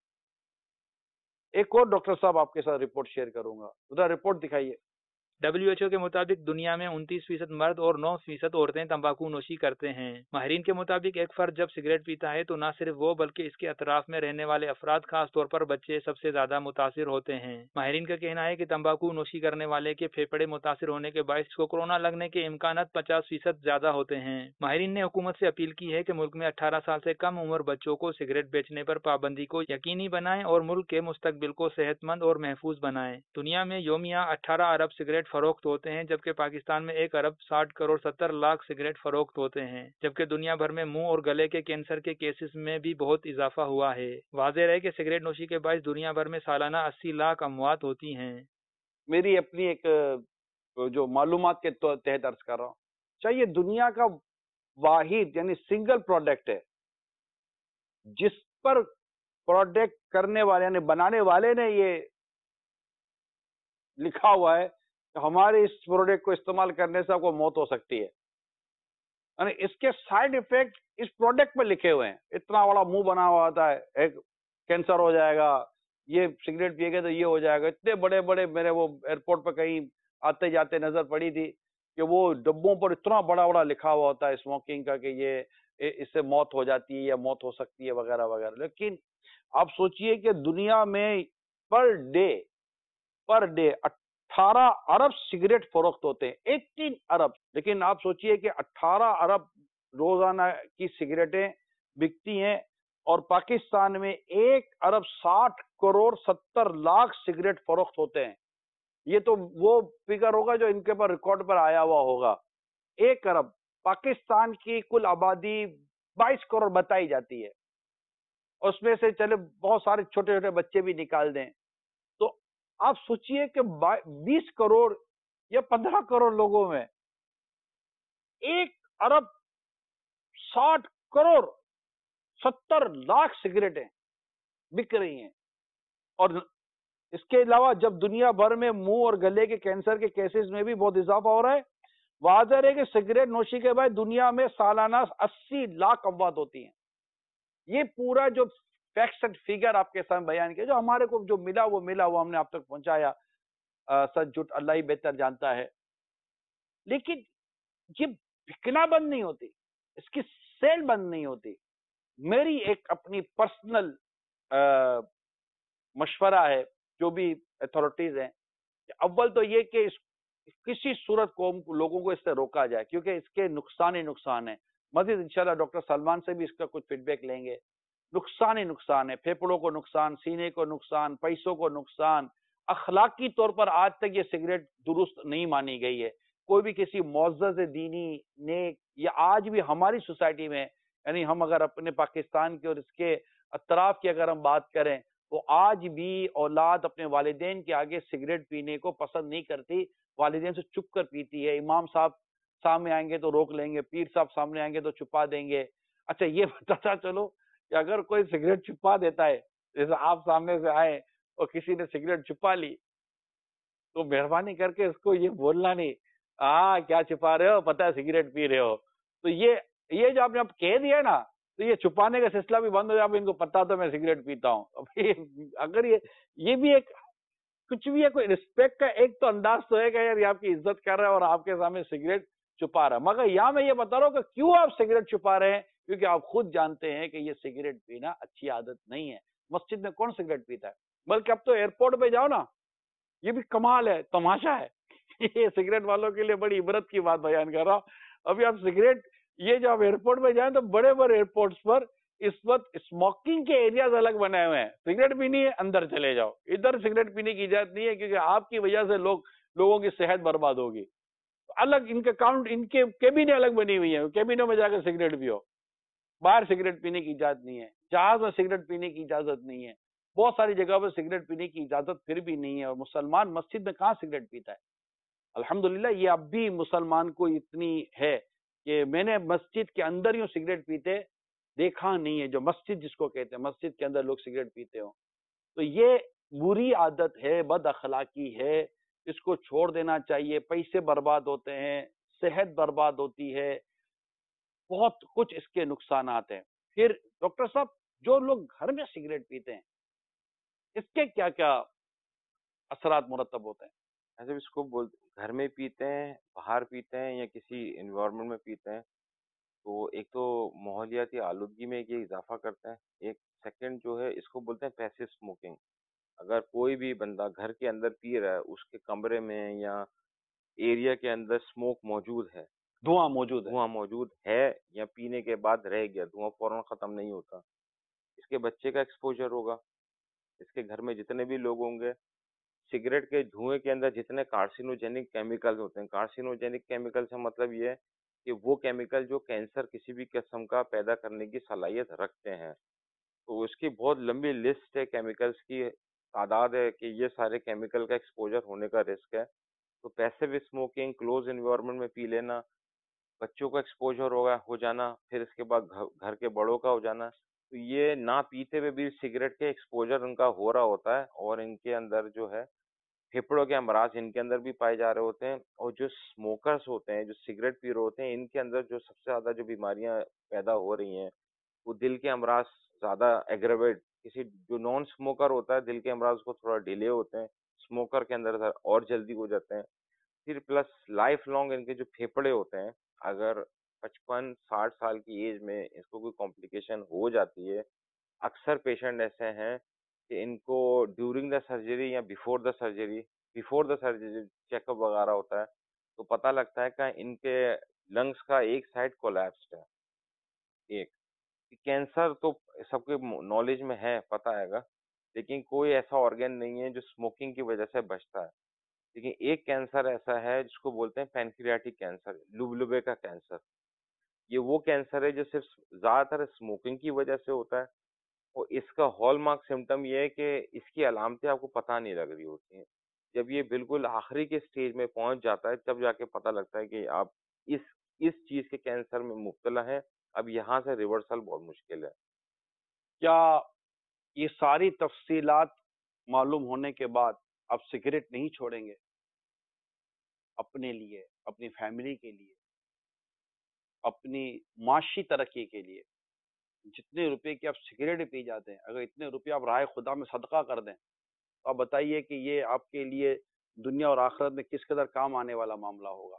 ایک اور ڈاکٹر صاحب آپ کے ساتھ رپورٹ شیئر کروں گا, ذرا رپورٹ دکھائیے. WHO کے مطابق دنیا میں 29% مرد اور 9% عورتیں تمباکو نوشی کرتے ہیں. ماہرین کے مطابق ایک فرد جب سگریٹ پیتا ہے تو نہ صرف وہ بلکہ اس کے اطراف میں رہنے والے افراد خاص طور پر بچے سب سے زیادہ متاثر ہوتے ہیں. ماہرین کا کہنا ہے کہ تمباکو نوشی کرنے والے کے پھیپھڑے متاثر ہونے کے باعث کو کورونا لگنے کے امکانات 50% زیادہ ہوتے ہیں. ماہرین نے حکومت سے اپیل کی ہے کہ ملک میں 18 سال سے کم عمر بچوں کو سگریٹ بیچنے پر پابندی کو یقینی بنائیں اور ملک کے مستقبل کو صحت مند اور محفوظ بنائیں. دنیا میں یومیہ 18 ارب سگریٹ فروخت ہوتے ہیں, جبکہ پاکستان میں 1 ارب 60 کروڑ 70 لاکھ سگریٹ فروخت ہوتے ہیں. جبکہ دنیا بھر میں منہ اور گلے کے کینسر کے کیسز میں بھی بہت اضافہ ہوا ہے. واضح رہے کہ سگریٹ نوشی کے باعث دنیا بھر میں سالانہ 80 لاکھ اموات ہوتی ہیں. میری اپنی ایک جو معلومات کے تحت عرض کر رہا ہوں, چاہیے دنیا کا واحد یعنی سنگل پروڈکٹ ہے جس پر پروڈکٹ کرنے والے یعنی بنانے والے نے یہ لکھا ہوا ہے کہ ہمارے اس پروڈکٹ کو استعمال کرنے سے آپ کو موت ہو سکتی ہے. یعنی اس کے سائیڈ ایفیکٹ اس پروڈکٹ میں لکھے ہوئے ہیں. اتنا بڑا منہ بنا ہوا ہوتا ہے, ایک کینسر ہو جائے گا, یہ سگریٹ پیے گے تو یہ ہو جائے گا. اتنے بڑے بڑے, میرے وہ ایئرپورٹ پہ کہیں آتے جاتے نظر پڑی تھی کہ وہ ڈبوں پر اتنا بڑا بڑا لکھا ہوا ہوتا ہے اسموکنگ کا کہ یہ اس سے موت ہو جاتی ہے یا موت ہو سکتی ہے وغیرہ وغیرہ. لیکن آپ سوچئے کہ دنیا میں پر ڈے 18 ارب سگریٹ فروخت ہوتے ہیں, 18 ارب. لیکن آپ سوچئے کہ 18 ارب روزانہ کی سگریٹیں بکتی ہیں, اور پاکستان میں 1 ارب 60 کروڑ 70 لاکھ سگریٹ فروخت ہوتے ہیں. یہ تو وہ فگر ہوگا جو ان کے پر ریکارڈ پر آیا ہوا ہوگا. 1 ارب. پاکستان کی کل آبادی 22 کروڑ بتائی جاتی ہے, اس میں سے چلے بہت سارے چھوٹے چھوٹے بچے بھی نکال دیں تو آپ سوچئے کہ 20 کروڑ یا 15 کروڑ لوگوں میں 1 ارب 60 کروڑ 70 لاکھ سگریٹیں بک رہی ہیں. اور اس کے علاوہ جب دنیا بھر میں منہ اور گلے کے کینسر کے کیسز میں بھی بہت اضافہ ہو رہا ہے, واضح ہے کہ سگریٹ نوشی کے بعد دنیا میں سالانہ 80 لاکھ اموات ہوتی ہیں. یہ پورا جو فیکٹس اینڈ فگر آپ کے سامنے بیان کیا, جو ہمارے کو جو ملا وہ ہم نے آپ تک پہنچایا. سچ جھوٹ اللہ ہی بہتر جانتا ہے. لیکن یہ بکنا بند نہیں ہوتی, اس کی سیل بند نہیں ہوتی. میری ایک اپنی پرسنل مشورہ ہے جو بھی اتھارٹیز ہیں, کہ اول تو یہ کہ کسی صورت کو لوگوں کو اس سے روکا جائے, کیونکہ اس کے نقصان ہی نقصان ہے. مزید انشاءاللہ ڈاکٹر سلمان سے بھی اس کا کچھ فیڈ بیک لیں گے. نقصان ہی نقصان ہے, پھیپڑوں کو نقصان, سینے کو نقصان, پیسوں کو نقصان. اخلاقی طور پر آج تک یہ سگریٹ درست نہیں مانی گئی ہے. کوئی بھی کسی معزز دینی نیک یا آج بھی ہماری سوسائٹی میں, یعنی ہم اگر اپنے پاکستان کے اور اس کے اطراف کی اگر ہم بات کریں تو آج بھی اولاد اپنے والدین کے آگے سگریٹ پینے کو پسند نہیں کرتی, والدین سے چھپ کر پیتی ہے. امام صاحب سامنے آئیں گے تو روک لیں گے, پیر صاحب سامنے آئیں گے تو چھپا دیں گے. اچھا یہ بتاتا چلو کہ اگر کوئی سگریٹ چھپا دیتا ہے, جیسے آپ سامنے سے آئے اور کسی نے سگریٹ چھپا لی, تو مہربانی کر کے اس کو یہ بولنا نہیں کیا چھپا رہے ہو, پتہ ہے سگریٹ پی رہے ہو. تو یہ جو آپ نے اب کہہ دیا نا, تو یہ چھپانے کا سلسلہ بھی بند ہو جائے. اب ان کو پتا تو میں سگریٹ پیتا ہوں. اگر یہ بھی ایک کچھ بھی ہے, کوئی رسپیکٹ کا ایک تو انداز تو ہے کہ یار یہ آپ کی عزت کر رہا ہے اور آپ کے سامنے سگریٹ چھپا رہا ہے. مگر یہاں میں یہ بتا رہا ہوں کہ کیوں آپ سگریٹ چھپا رہے ہیں؟ کیونکہ آپ خود جانتے ہیں کہ یہ سگریٹ پینا اچھی عادت نہیں ہے. مسجد میں کون سگریٹ پیتا ہے؟ بلکہ اب تو ایئرپورٹ پہ جاؤ نا، یہ بھی کمال ہے، تماشا ہے. یہ سگریٹ والوں کے لیے بڑی عبرت کی بات بیان کر رہا ہوں. ابھی آپ سگریٹ، یہ جو آپ ایئرپورٹ پہ جائیں تو بڑے بڑے ایئرپورٹس پر اس وقت اسموکنگ کے ایریاز الگ بنائے ہوئے ہیں. سگریٹ پینی ہے اندر چلے جاؤ، ادھر سگریٹ پینے کی اجازت نہیں ہے، کیونکہ آپ کی وجہ سے لوگوں کی صحت برباد ہوگی. الگ ان کے کاؤنٹ، ان کے کیبینیں الگ بنی ہوئی ہیں، کیبینوں میں جا کے سگریٹ پیو. باہر سگریٹ پینے کی اجازت نہیں ہے، جہاز میں سگریٹ پینے کی اجازت نہیں ہے، بہت ساری جگہ پہ سگریٹ پینے کی اجازت پھر بھی نہیں ہے. اور مسلمان مسجد میں کہاں سگریٹ پیتا ہے؟ الحمدللہ یہ اب بھی مسلمان کو اتنی ہے کہ میں نے مسجد کے اندر یوں سگریٹ پیتے دیکھا نہیں ہے. جو مسجد جس کو کہتے ہیں، مسجد کے اندر لوگ سگریٹ پیتے ہوں، تو یہ بری عادت ہے، بد اخلاقی ہے. اس کو چھوڑ دینا چاہیے. پیسے برباد ہوتے ہیں، صحت برباد ہوتی ہے، بہت کچھ اس کے نقصانات ہیں. پھر ڈاکٹر صاحب، جو لوگ گھر میں سگریٹ پیتے ہیں اس کے کیا کیا اثرات مرتب ہوتے ہیں؟ ایسے اس کو گھر میں پیتے ہیں، باہر پیتے ہیں، یا کسی انوائرمنٹ میں پیتے ہیں، تو ایک تو ماحولیاتی آلودگی میں یہ اضافہ کرتے ہیں. ایک سیکنڈ جو ہے اس کو بولتے ہیں پیسو اسموکنگ. اگر کوئی بھی بندہ گھر کے اندر پی رہا ہے، اس کے کمرے میں یا ایریا کے اندر اسموک موجود ہے، دھواں موجود ہے. دھواں موجود ہے، یا پینے کے بعد رہ گیا، دھواں فوراً ختم نہیں ہوتا، اس کے بچے کا ایکسپوجر ہوگا. اس کے گھر میں جتنے بھی لوگ ہوں گے، سگریٹ کے دھوئیں کے اندر جتنے کارسینوجینک کیمیکل ہوتے ہیں، کارسینوجینک کیمیکل سے مطلب یہ ہے کہ وہ کیمیکل جو کینسر کسی بھی قسم کا پیدا کرنے کی صلاحیت رکھتے ہیں. تو اس کی بہت لمبی لسٹ ہے، کیمیکلز کی تعداد ہے کہ یہ سارے کیمیکل کا ایکسپوجر ہونے کا رسک ہے. تو پیسو اسموکنگ، کلوز انوائرمنٹ میں پی لینا، بچوں کا ایکسپوجر ہو جانا، پھر اس کے بعد گھر کے بڑوں کا ہو جانا. تو یہ نہ پیتے ہوئے بھی سگریٹ کے ایکسپوجر ان کا ہو رہا ہوتا ہے، اور ان کے اندر جو ہے پھیپھڑوں کے امراض ان کے اندر بھی پائے جا رہے ہوتے ہیں. اور جو اسموکرز ہوتے ہیں، جو سگریٹ پی رہے ہوتے ہیں، ان کے اندر جو سب سے زیادہ جو بیماریاں پیدا ہو رہی ہیں وہ دل کے امراض زیادہ ایگریویٹ. کسی جو نان اسموکر ہوتا ہے، دل کے امراض کو تھوڑا ڈیلے ہوتے ہیں، اسموکر کے اندر اور جلدی ہو جاتے ہیں. پھر پلس لائف لانگ ان کے جو پھیپھڑے ہوتے ہیں، اگر 55-60 سال کی ایج میں اس کو کوئی کمپلیکیشن ہو جاتی ہے. اکثر پیشنٹ ایسے ہیں کہ ان کو ڈیورنگ دا سرجری یا before the surgery check up وغیرہ ہوتا ہے تو پتہ لگتا ہے کہ ان کے لنگس کا ایک سائڈ کولیپسڈ ہے. ایک کینسر تو سب کے نالج میں ہے، پتہ ہے گا، لیکن کوئی ایسا آرگن نہیں ہے جو اسموکنگ کی وجہ سے بچتا ہے. لیکن ایک کینسر ایسا ہے جس کو بولتے ہیں پینکریاٹک کینسر، لوبلبے کا کینسر. یہ وہ کینسر ہے جو صرف زیادہ تر اسموکنگ کی وجہ سے ہوتا ہے. اور اس کا ہال مارک سمٹم یہ ہے کہ اس کی علامتیں آپ کو پتہ نہیں لگ رہی ہوتی ہیں. جب یہ بالکل آخری کے سٹیج میں پہنچ جاتا ہے تب جا کے پتہ لگتا ہے کہ آپ اس چیز کے کینسر میں مبتلا ہیں. اب یہاں سے ریورسل بہت مشکل ہے. کیا یہ ساری تفصیلات معلوم ہونے کے بعد آپ سگریٹ نہیں چھوڑیں گے؟ اپنے لیے، اپنی فیملی کے لیے، اپنی معاشی ترقی کے لیے. جتنے روپے کی آپ سگریٹ پی جاتے ہیں، اگر اتنے روپے آپ راہ خدا میں صدقہ کر دیں تو آپ بتائیے کہ یہ آپ کے لیے دنیا اور آخرت میں کس قدر کام آنے والا معاملہ ہوگا.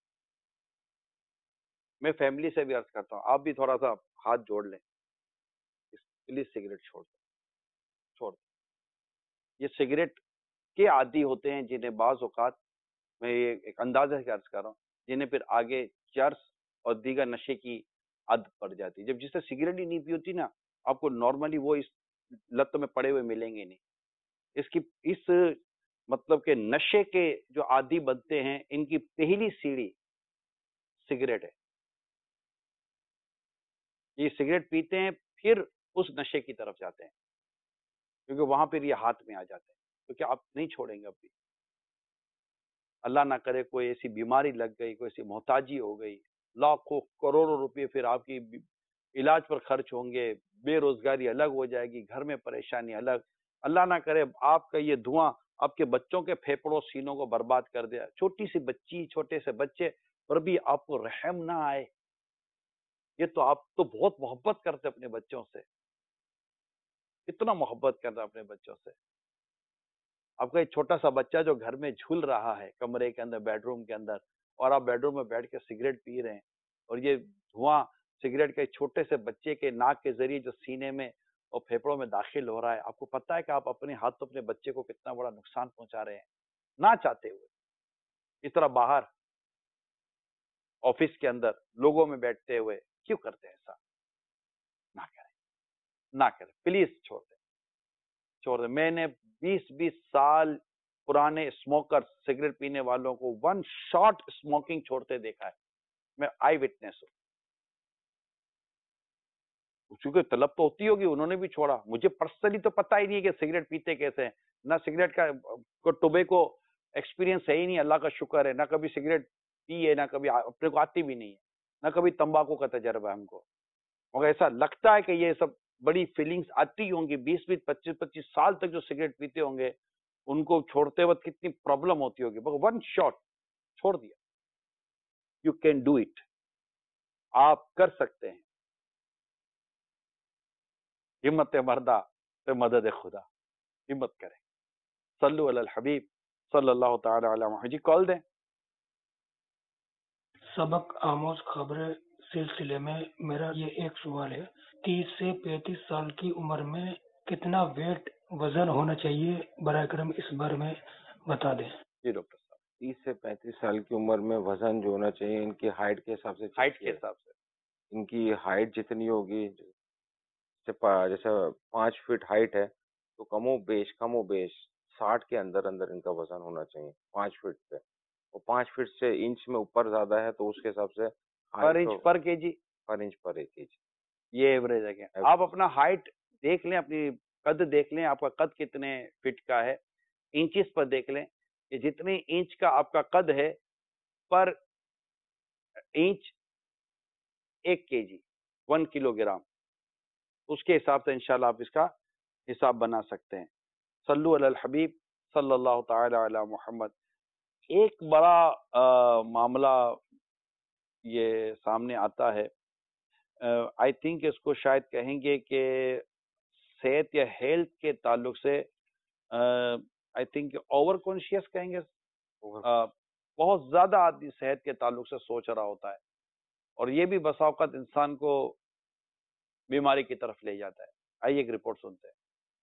میں فیملی سے بھی عرض کرتا ہوں، آپ بھی تھوڑا سا ہاتھ جوڑ لیں، پلیز سگریٹ چھوڑ دیں. یہ سگریٹ کے عادی ہوتے ہیں جنہیں بعض اوقات، میں یہ ایک اندازے سے عرض کر رہا ہوں، جنہیں پھر آگے چرس اور دیگر نشے کی عادت پڑ جاتی ہے. جب جس سے سگریٹ ہی نہیں پی ہوتی نا، آپ کو نارملی وہ اس لت میں پڑے ہوئے ملیں گے نہیں. اس مطلب کہ نشے کے جو عادی بنتے ہیں، ان کی پہلی سیڑھی سگریٹ ہے. یہ سگریٹ پیتے ہیں پھر اس نشے کی طرف جاتے ہیں، کیونکہ وہاں پھر یہ ہاتھ میں آ جاتے ہیں. تو کیا آپ نہیں چھوڑیں گے اب بھی؟ اللہ نہ کرے کوئی ایسی بیماری لگ گئی، کوئی ایسی محتاجی ہو گئی، لاکھوں کروڑوں روپے پھر آپ کی علاج پر خرچ ہوں گے، بے روزگاری الگ ہو جائے گی، گھر میں پریشانی الگ. اللہ نہ کرے آپ کا یہ دھواں آپ کے بچوں کے پھیپڑوں سینوں کو برباد کر دیا. چھوٹی سی بچی، چھوٹے سے بچے پر بھی آپ کو رحم نہ آئے. یہ تو آپ تو بہت محبت کرتے اپنے بچوں سے، اتنا محبت کرتے اپنے بچوں سے. آپ کا ایک چھوٹا سا بچہ جو گھر میں جھول رہا ہے کمرے کے اندر، بیڈ روم کے اندر، اور آپ بیڈروم میں بیٹھ کے سگریٹ پی رہے ہیں اور یہ دھواں سگریٹ کے چھوٹے سے بچے کے ناک کے ذریعے جو سینے میں اور پھیپڑوں میں داخل ہو رہا ہے، آپ کو پتہ ہے کہ آپ اپنے ہاتھ اپنے بچے کو کتنا بڑا نقصان پہنچا رہے ہیں نہ چاہتے ہوئے. اس طرح باہر آفس کے اندر لوگوں میں بیٹھتے ہوئے کیوں کرتے ہیں ایسا؟ نہ کریں، نہ کریں پلیز، چھوڑ دیں. میں نے 20 سال پرانے اسموکر سگریٹ پینے والوں کو 1 شارٹ اسموکنگ چھوڑتے دیکھا ہے. میں آئی وٹنس ہوں. چونکہ طلب تو ہوتی ہوگی، انہوں نے بھی چھوڑا. مجھے پرسنلی تو پتہ ہی نہیں ہے کہ سگریٹ پیتے کیسے ہیں، نہ سگریٹ کا ٹوبیکو ایکسپیرینس ہے ہی نہیں، اللہ کا شکر ہے. نہ کبھی سگریٹ پی ہے، نہ کبھی اپنے کو آتی بھی نہیں ہے، نہ کبھی تمباکو کا تجربہ ہے ہم کو. مگر ایسا لگتا ہے کہ یہ سب بڑی فیلنگز آتی ہوں گی. 20 25 سال تک جو سگریٹ پیتے ہوں گے ان کو چھوڑتے وقت کتنی پرابلم ہوتی ہوگی. مگر 1 شاٹ چھوڑ دیا. یو کین ڈو اٹ، آپ کر سکتے ہیں. ہمت مردہ پہ مدد خدا. ہمت کریں. صلو علی الحبیب صلی اللہ تعالی علی محمد. جی کال دیں. سبق آموز خبریں سلسلے میں میرا یہ ایک سوال ہے، 30 سے 35 سال کی عمر میں کتنا ویٹ وزن ہونا چاہیے؟ براہ کرم اس بارے میں بتا دیں. جی ڈاکٹر صاحب، 30 سے 35 سال کی عمر میں وزن جو ہونا چاہیے ان کی ہائٹ کے حساب سے ہائٹ چاہیے. کے حساب سے ان کی ہائٹ جتنی ہوگی، جیسے 5 فٹ ہائٹ ہے تو کم و بیش 60 کے اندر ان کا وزن ہونا چاہیے 5 فٹ پہ. اور 5 فٹ سے انچ میں اوپر زیادہ ہے تو اس کے حساب سے پر انچ پر کے جی، پر انچ پر ایک انچ یہ ایوریج ہے. آپ اپنا ہائٹ دیکھ لیں، اپنی قد دیکھ لیں، آپ کا قد کتنے فٹ کا ہے. انچز پر دیکھ لیں کہ جتنے انچ کا آپ کا قد ہے پر انچ 1 kg 1 کلو گرام، اس کے حساب سے انشاءاللہ آپ اس کا حساب بنا سکتے ہیں. صلو علی الحبیب صلی اللہ تعالی علی محمد. ایک بڑا معاملہ یہ سامنے آتا ہے، آئی تھنک اس کو شاید کہیں گے کہ صحت یا ہیلتھ کے تعلق سے آئی تھنک اوور کانشیس کہیں گے. بہت زیادہ آدمی صحت کے تعلق سے سوچ رہا ہوتا ہے اور یہ بھی بسا اوقات انسان کو بیماری کی طرف لے جاتا ہے. آئیے ایک رپورٹ سنتے ہیں.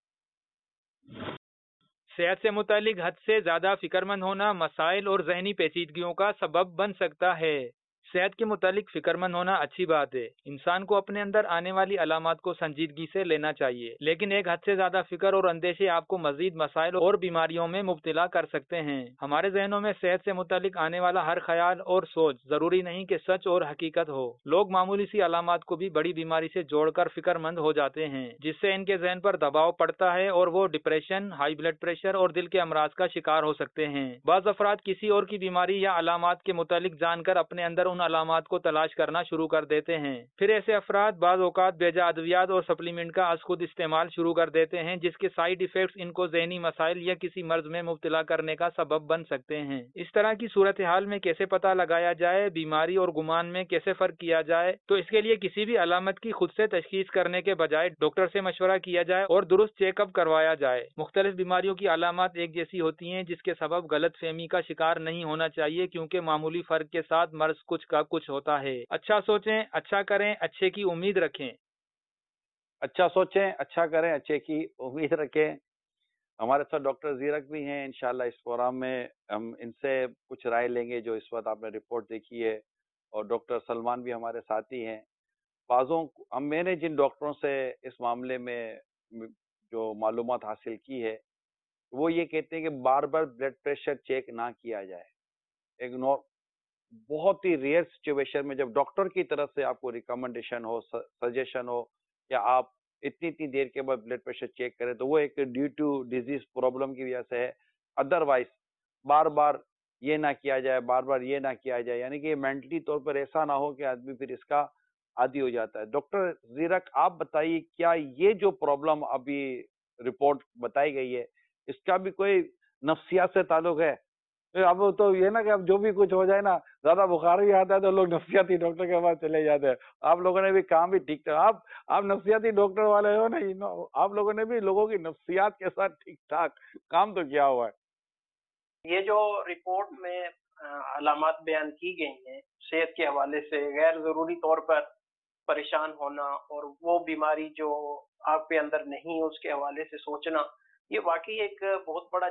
صحت سے متعلق حد سے زیادہ فکر مند ہونا مسائل اور ذہنی پیچیدگیوں کا سبب بن سکتا ہے. صحت کے متعلق فکر مند ہونا اچھی بات ہے. انسان کو اپنے اندر آنے والی علامات کو سنجیدگی سے لینا چاہیے، لیکن ایک حد سے زیادہ فکر اور اندیشے آپ کو مزید مسائل اور بیماریوں میں مبتلا کر سکتے ہیں. ہمارے ذہنوں میں صحت سے متعلق آنے والا ہر خیال اور سوچ ضروری نہیں کہ سچ اور حقیقت ہو. لوگ معمولی سی علامات کو بھی بڑی بیماری سے جوڑ کر فکر مند ہو جاتے ہیں، جس سے ان کے ذہن پر دباؤ پڑتا ہے اور وہ ڈپریشن، ہائی بلڈ پریشر اور دل کے امراض کا شکار ہو سکتے ہیں. بعض افراد کسی اور کی بیماری یا علامات کے متعلق جان کر اپنے اندر ان علامات کو تلاش کرنا شروع کر دیتے ہیں. پھر ایسے افراد بعض اوقات بیجا ادویات اور سپلیمنٹ کا از خود استعمال شروع کر دیتے ہیں، جس کے سائیڈ ایفیکٹس ان کو ذہنی مسائل یا کسی مرض میں مبتلا کرنے کا سبب بن سکتے ہیں. اس طرح کی صورتحال میں کیسے پتہ لگایا جائے، بیماری اور گمان میں کیسے فرق کیا جائے؟ تو اس کے لیے کسی بھی علامت کی خود سے تشخیص کرنے کے بجائے ڈاکٹر سے مشورہ کیا جائے اور درست چیک اپ کروایا جائے. مختلف بیماریوں کی علامات ایک جیسی ہوتی ہیں، جس کے سبب غلط فہمی کا شکار نہیں ہونا چاہیے، کیونکہ معمولی فرق کے ساتھ مرض کچھ کا کچھ ہوتا ہے. اچھا سوچیں، اچھا کریں، اچھے کی امید رکھیں. اچھا سوچیں، اچھا کریں، اچھے کی امید رکھیں. ہمارے ساتھ ڈاکٹر زیرک بھی ہیں. انشاءاللہ اس پروگرام میں ہم ان سے کچھ رائے لیں گے جو اس وقت آپ نے رپورٹ دیکھی ہے، اور ڈاکٹر سلمان بھی ہمارے ساتھی ہیں. میں نے جن ڈاکٹروں سے اس معاملے میں جو معلومات حاصل کی ہے وہ یہ کہتے ہیں کہ بار بار بلڈ پریشر چیک نہ کیا جائے. بہت ہی ریئر سچویشن میں جب ڈاکٹر کی طرف سے آپ کو ریکمنڈیشن ہو، سجیشن ہو، یا آپ اتنی دیر کے بعد بلڈ پریشر چیک کریں تو وہ ایک ڈیو ٹو ڈیزیز پرابلم کی وجہ سے ہے. ادروائز بار بار یہ نہ کیا جائے، بار بار یہ نہ کیا جائے، یعنی کہ مینٹلی طور پر ایسا نہ ہو کہ آدمی پھر اس کا عادی ہو جاتا ہے. ڈاکٹر زیرک آپ بتائیے، کیا یہ جو پرابلم ابھی رپورٹ بتائی گئی ہے اس کا بھی کوئی نفسیات سے تعلق ہے؟ اب تو یہ نا کہ اب جو بھی کچھ ہو جائے نا، زیادہ بخار بھی آتا ہے تو لوگ نفسیاتی ڈاکٹر کے پاس چلے جاتے ہیں. آپ لوگوں نے بھی کام بھی ٹھیک ٹھاک، آپ نفسیاتی ڈاکٹر والے ہو نا، آپ لوگوں نے بھی لوگوں کی نفسیات کے ساتھ ٹھیک ٹھاک کام تو کیا ہوا ہے. یہ جو رپورٹ میں علامات بیان کی گئی ہیں صحت کے حوالے سے، غیر ضروری طور پر پریشان ہونا اور وہ بیماری جو آپ کے اندر نہیں اس کے حوالے سے سوچنا، یہ واقعی ایک بہت بڑا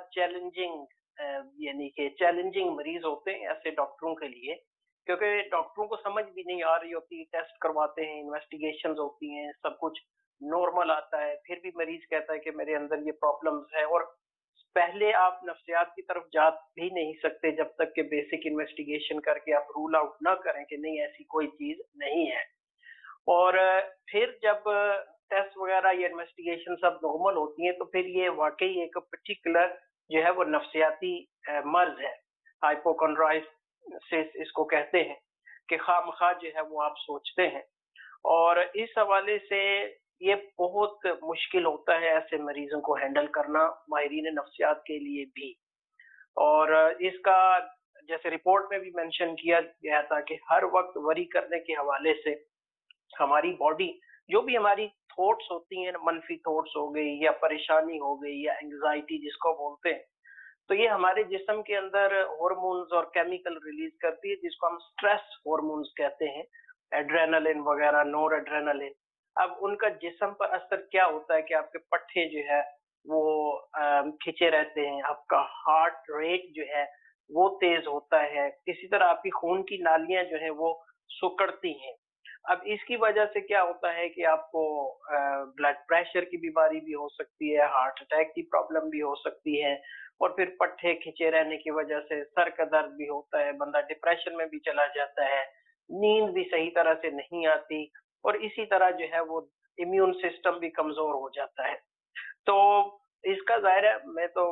یعنی کہ چیلنجنگ مریض ہوتے ہیں ایسے ڈاکٹروں کے لیے، کیونکہ ڈاکٹروں کو سمجھ بھی نہیں آ رہی ہوتی، ٹیسٹ کرواتے ہیں، انویسٹیگیشنز ہوتی ہیں، سب کچھ نارمل آتا ہے، پھر بھی مریض کہتا ہے کہ میرے اندر یہ پرابلمز ہے، اور پہلے آپ نفسیات کی طرف جا بھی نہیں سکتے جب تک کہ بیسک انویسٹیگیشن کر کے آپ رول آؤٹ نہ کریں کہ نہیں ایسی کوئی چیز نہیں ہے۔ اور پھر جب ٹیسٹ وغیرہ یا انویسٹیگیشن سب نارمل ہوتی ہیں تو پھر یہ واقعی ایک پرٹیکولر جو ہے وہ نفسیاتی مرض ہے، ہائپوکونڈرائسس اس کو کہتے ہیں، کہ خواہ مخواہ جو ہے وہ آپ سوچتے ہیں، اور اس حوالے سے یہ بہت مشکل ہوتا ہے ایسے مریضوں کو ہینڈل کرنا ماہرین نفسیات کے لیے بھی۔ اور اس کا جیسے رپورٹ میں بھی مینشن کیا گیا تھا کہ ہر وقت وری کرنے کے حوالے سے ہماری باڈی جو بھی ہماری تھاٹس ہوتی ہیں، منفی تھاٹس ہو گئی یا پریشانی ہو گئی یا انگزائٹی جس کو بولتے ہیں، تو یہ ہمارے جسم کے اندر ہارمونز اور کیمیکل ریلیز کرتی ہے جس کو ہم سٹریس ہارمونز کہتے ہیں، ایڈرینلن وغیرہ، نور ایڈرینلن۔ اب ان کا جسم پر اثر کیا ہوتا ہے کہ آپ کے پٹھے جو ہے وہ کھچے رہتے ہیں، آپ کا ہارٹ ریٹ جو ہے وہ تیز ہوتا ہے، اسی طرح آپ کی خون کی نالیاں جو ہیں وہ سکڑتی ہیں۔ اب اس کی وجہ سے کیا ہوتا ہے کہ آپ کو بلڈ پریشر کی بیماری بھی ہو سکتی ہے، ہارٹ اٹیک کی پرابلم بھی ہو سکتی ہے، اور پھر پٹھے کھچے رہنے کی وجہ سے سر کا درد بھی ہوتا ہے، بندہ ڈپریشن میں بھی چلا جاتا ہے، نیند بھی صحیح طرح سے نہیں آتی، اور اسی طرح جو ہے وہ امیون سسٹم بھی کمزور ہو جاتا ہے۔ تو اس کا ظاہر ہے میں تو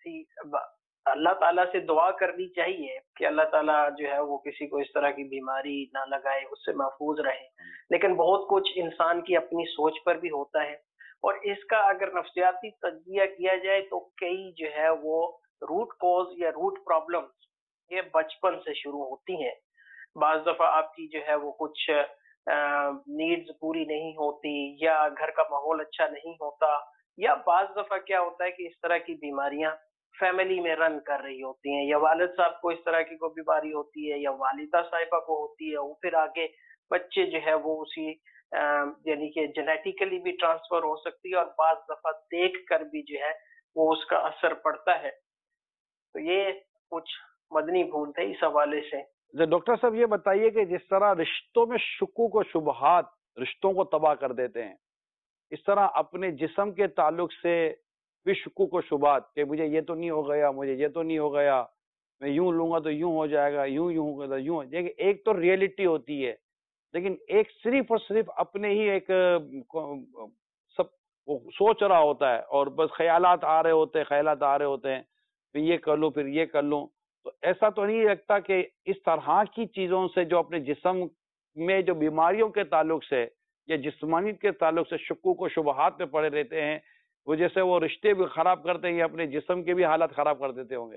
اللہ تعالیٰ سے دعا کرنی چاہیے کہ اللہ تعالیٰ جو ہے وہ کسی کو اس طرح کی بیماری نہ لگائے، اس سے محفوظ رہے، لیکن بہت کچھ انسان کی اپنی سوچ پر بھی ہوتا ہے، اور اس کا اگر نفسیاتی تجزیہ کیا جائے تو کئی جو ہے وہ روٹ کوز یا روٹ پرابلمز یہ بچپن سے شروع ہوتی ہیں۔ بعض دفعہ آپ کی جو ہے وہ کچھ نیڈز پوری نہیں ہوتی، یا گھر کا ماحول اچھا نہیں ہوتا، یا بعض دفعہ کیا ہوتا ہے کہ اس طرح کی بیماریاں فیملی میں رن کر رہی ہوتی ہیں، یا والد صاحب کو اس طرح کی کوئی بیماری ہوتی ہے، یا والدہ صاحبہ کو ہوتی ہے، وہ پھر آگے بچے جو ہے وہ اسی یعنی کہ جینیٹیکلی بھی ٹرانسفر ہو سکتی ہے، اور بعض دفعہ دیکھ کر بھی جو ہے وہ اس کا اثر پڑتا ہے۔ تو یہ کچھ مدنی پھول تھے اس حوالے سے۔ ڈاکٹر صاحب یہ بتائیے کہ جس طرح رشتوں میں شکوک و شبہات رشتوں کو تباہ کر دیتے ہیں، اس طرح اپنے جسم کے تعلق سے بھی شکوک و شبہات کہ مجھے یہ تو نہیں ہو گیا، مجھے یہ تو نہیں ہو گیا، میں یوں لوں گا تو یوں ہو جائے گا، یوں ہوگا تو یوں، ایک تو ریئلٹی ہوتی ہے، لیکن ایک صرف اور صرف اپنے ہی ایک سب وہ سوچ رہا ہوتا ہے، اور بس خیالات آ رہے ہوتے ہیں، پھر یہ کر لوں، پھر یہ کر لوں۔ تو ایسا تو نہیں لگتا کہ اس طرح کی چیزوں سے جو اپنے جسم میں جو بیماریوں کے تعلق سے یا جسمانیت کے تعلق سے شکوک و شبہات میں پڑے رہتے ہیں، وہ جیسے وہ رشتے بھی خراب کرتے ہیں یا اپنے جسم کی بھی حالت خراب کر دیتے ہوں گے؟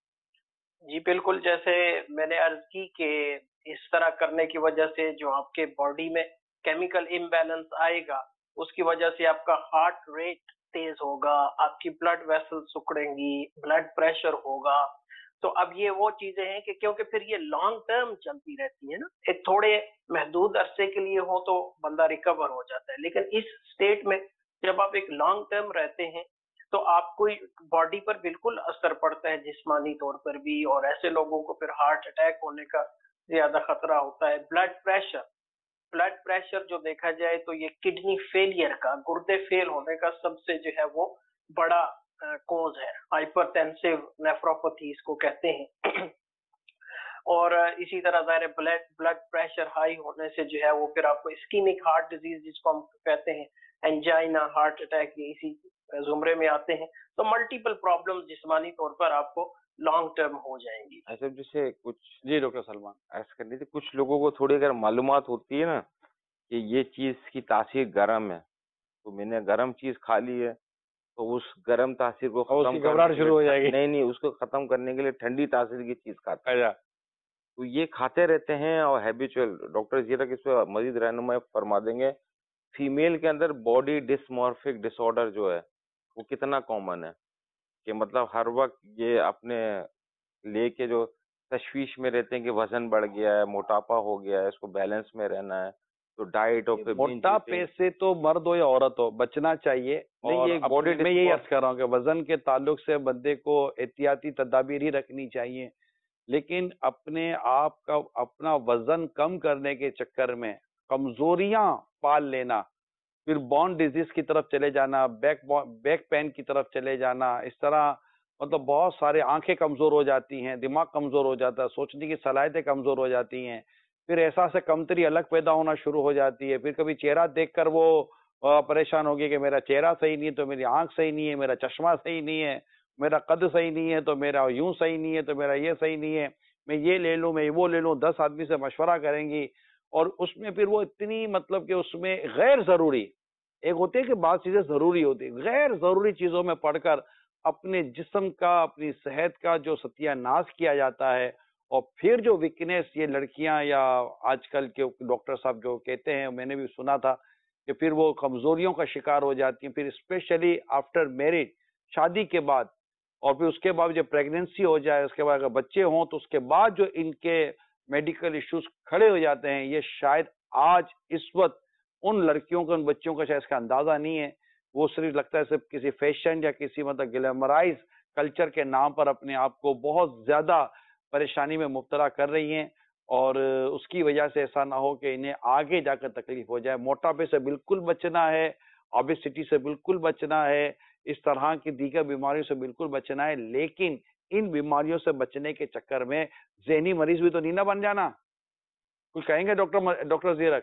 جی بالکل، جیسے میں نے عرض کی کہ اس طرح کرنے کی وجہ سے جو آپ کے باڈی میں کیمیکل امبیلنس آئے گا، اس کی وجہ سے آپ کا ہارٹ ریٹ تیز ہوگا، آپ کی بلڈ ویسل سکڑیں گی، بلڈ پریشر ہوگا۔ تو اب یہ وہ چیزیں ہیں کہ کیونکہ پھر یہ لانگ ٹرم چلتی رہتی ہے نا، ایک تھوڑے محدود عرصے کے لیے ہو تو بندہ ریکور ہو جاتا ہے، لیکن اس سٹیٹ میں جب آپ ایک لانگ ٹرم رہتے ہیں تو آپ کو باڈی پر بالکل اثر پڑتا ہے، جسمانی طور پر بھی، اور ایسے لوگوں کو پھر ہارٹ اٹیک ہونے کا زیادہ خطرہ ہوتا ہے۔ بلڈ پریشر جو دیکھا جائے تو یہ کڈنی فیلئر کا، گردے فیل ہونے کا سب سے جو ہے وہ بڑا کوز ہے، ہائپرٹینسو نیفروپیتھی اس کو کہتے ہیں۔ اور اسی طرح ظاہر بلڈ پریشر ہائی ہونے سے جو ہے وہ پھر آپ کو اسکیمک ہارٹ ڈیزیز جس کو ہم کہتے ہیں، انجائنا، ہارٹ اٹیک، یہ اسی زمرے میں آتے ہیں۔ تو ملٹیپل پرابلمز جسمانی طور پر آپ کو لانگ ٹرم ہو جائیں گی۔ ایسے جیسے کچھ جی ڈاکٹر سلمان ایسا کرنی تھی، کچھ لوگوں کو تھوڑی اگر معلومات ہوتی ہے نا کہ یہ چیز کی تاثیر گرم ہے، تو میں نے گرم چیز کھا لی ہے تو اس گرم تاثیر کو ختم گھبراہٹ شروع ہو جائے گی، نہیں اس کو ختم کرنے کے لیے ٹھنڈی تاثیر کی چیز کھاتے ہیں، تو یہ کھاتے رہتے ہیں اور ہیبیچول۔ ڈاکٹر یہ تک اس پہ مزید رہنمائی فرما دیں گے، فیمیل کے اندر باڈی ڈسمورفک ڈس آرڈر جو ہے وہ کتنا کامن ہے، کہ مطلب ہر وقت یہ اپنے لے کے جو تشویش میں رہتے ہیں کہ وزن بڑھ گیا ہے, موٹاپا ہو گیا ہے, اس کو بیلنس میں رہنا ہے, تو ڈائٹ اور پھر موٹاپے سے تو مرد ہو یا عورت ہو بچنا چاہیے. اور میں یہی عرض کر رہا ہوں کہ وزن کے تعلق سے بندے کو احتیاطی تدابیر ہی رکھنی چاہیے, لیکن اپنے آپ کا اپنا وزن کم کرنے کے چکر میں کمزوریاں پال لینا, پھر بون ڈیزیز کی طرف چلے جانا, بیک پین کی طرف چلے جانا, اس طرح مطلب بہت سارے آنکھیں کمزور ہو جاتی ہیں, دماغ کمزور ہو جاتا ہے, سوچنے کی صلاحیتیں کمزور ہو جاتی ہیں, پھر احساس کمتری الگ پیدا ہونا شروع ہو جاتی ہے, پھر کبھی چہرہ دیکھ کر وہ پریشان ہوگی کہ میرا چہرہ صحیح نہیں ہے تو میری آنکھ صحیح نہیں ہے, میرا چشمہ صحیح نہیں ہے, میرا قد صحیح نہیں ہے تو میرا یوں صحیح نہیں ہے, تو میرا یہ صحیح نہیں ہے, میں یہ لے لوں, میں وہ لے لوں. 10 آدمی سے مشورہ کریں گی, اور اس میں پھر وہ اتنی مطلب کہ اس میں غیر ضروری, ایک ہوتی ہے کہ بعض چیزیں ضروری ہوتی, غیر ضروری چیزوں میں پڑھ کر اپنے جسم کا, اپنی صحت کا جو ستیہ ناش کیا جاتا ہے. اور پھر جو ویکنیس یہ لڑکیاں یا آج کل کے ڈاکٹر صاحب جو کہتے ہیں, میں نے بھی سنا تھا کہ پھر وہ کمزوریوں کا شکار ہو جاتی ہیں, پھر اسپیشلی آفٹر میرج, شادی کے بعد, اور پھر اس کے بعد جب پریگننسی ہو جائے, اس کے بعد اگر بچے ہوں تو اس کے بعد جو ان کے میڈیکل ایشوز کھڑے ہو جاتے ہیں, یہ شاید آج اس وقت ان لڑکیوں کو, ان بچوں کا شاید اس کا اندازہ نہیں ہے. وہ صرف لگتا ہے صرف کسی فیشن یا کسی مطلب گلیمرائز کلچر کے نام پر اپنے آپ کو بہت زیادہ پریشانی میں مبتلا کر رہی ہیں, اور اس کی وجہ سے ایسا نہ ہو کہ انہیں آگے جا کر تکلیف ہو جائے. موٹاپے سے بالکل بچنا ہے, اوبیسٹی سے بالکل بچنا ہے, اس طرح کی دیگر بیماریوں سے بالکل بچنا ہے, لیکن ان بیماریوں سے بچنے کے چکر میں ذہنی مریض بھی تو نہیں نہ بن جانا. کچھ کہیں گے ڈاکٹر زیرک؟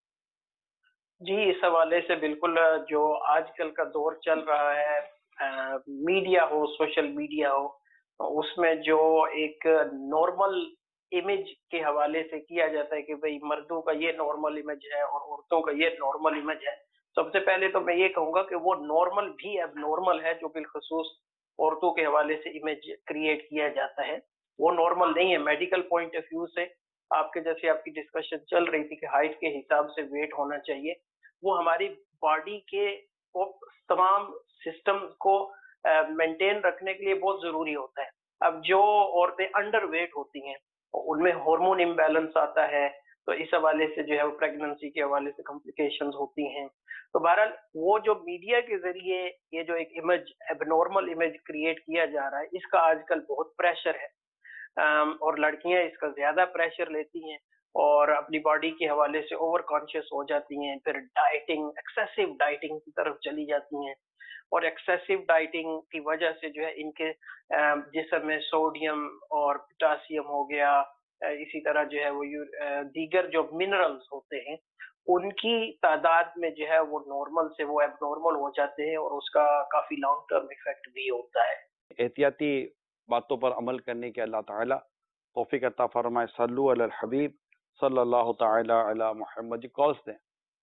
جی, اس حوالے سے بالکل جو آج کل کا دور چل رہا ہے, میڈیا ہو, سوشل میڈیا ہو, اس میں جو ایک نارمل امیج کے حوالے سے کیا جاتا ہے کہ بھئی مردوں کا یہ نارمل امیج ہے اور عورتوں کا یہ نارمل امیج ہے. سب سے پہلے تو میں یہ کہوں گا کہ وہ نارمل بھی اب نارمل ہے جو بالخصوص عورتوں کے حوالے سے امیج کریٹ کیا جاتا ہے, وہ نارمل نہیں ہے. میڈیکل پوائنٹ آف ویو سے آپ کے جیسے آپ کی ڈسکشن چل رہی تھی کہ ہائٹ کے حساب سے ویٹ ہونا چاہیے, وہ ہماری باڈی کے تمام سسٹم کو مینٹین رکھنے کے لیے بہت ضروری ہوتا ہے. اب جو عورتیں انڈر ویٹ ہوتی ہیں ان میں ہارمون امبیلنس آتا ہے, تو اس حوالے سے جو ہے وہ پریگننسی کے حوالے سے کمپلیکیشنز ہوتی ہیں. تو بہرحال وہ جو میڈیا کے ذریعے یہ جو ایک امیج, اب نارمل امیج کریٹ کیا جا رہا ہے, اس کا آج کل بہت پریشر ہے, اور لڑکیاں اس کا زیادہ پریشر لیتی ہیں اور اپنی باڈی کے حوالے سے اوور کانشیس ہو جاتی ہیں, پھر ڈائٹنگ, ایکسیسو ڈائٹنگ کی طرف چلی جاتی ہیں, اور ایکسیسو ڈائٹنگ کی وجہ سے جو ہے ان کے جسم میں سوڈیم اور پوٹاسیم ہو گیا, اسی طرح جو ہے وہ دیگر جو منرلز ہوتے ہیں ان کی تعداد میں جو ہے وہ نارمل سے وہ ایب نارمل ہو جاتے ہیں, اور اس کا کافی لانگ ٹرم ایفیکٹ بھی ہوتا ہے. احتیاطی باتوں پر عمل کرنے کے اللہ تعالیٰ توفیق عطا فرمائے. صلو علی الحبیب صلی اللہ تعالی علی محمد. کالز دیں.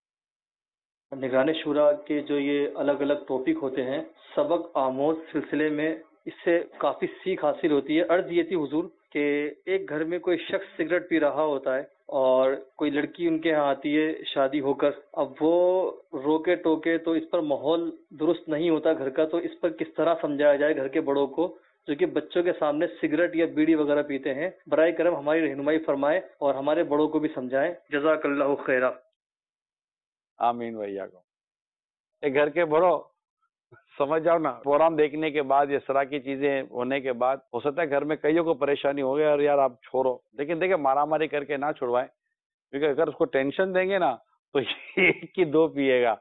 نگران شورا کے جو یہ الگ الگ ٹاپک ہوتے ہیں سبق آموز سلسلے میں, اس سے کافی سیکھ حاصل ہوتی ہے. عرض یہ تھی حضور کہ ایک گھر میں کوئی شخص سگریٹ پی رہا ہوتا ہے اور کوئی لڑکی ان کے یہاں آتی ہے شادی ہو کر, اب وہ روکے ٹوکے تو اس پر ماحول درست نہیں ہوتا گھر کا, تو اس پر کس طرح سمجھایا جائے گھر کے بڑوں کو جو کہ بچوں کے سامنے سگریٹ یا بیڑی وغیرہ پیتے ہیں؟ برائے کرم ہماری رہنمائی فرمائیں اور ہمارے بڑوں کو بھی سمجھائیں. جزاک اللہ خیرہ. آمین بھیا کو. ایک گھر کے بڑوں سمجھ جاؤ نا, پروگرام دیکھنے کے بعد اس طرح کی چیزیں ہونے کے بعد ہو سکتا ہے گھر میں کئیوں کو پریشانی ہو گئی اور یار آپ چھوڑو, لیکن دیکھیں مارا ماری کر کے نہ چھڑوائیں, کیونکہ اگر اس کو ٹینشن دیں گے نا تو ایک کی دو پیے گا.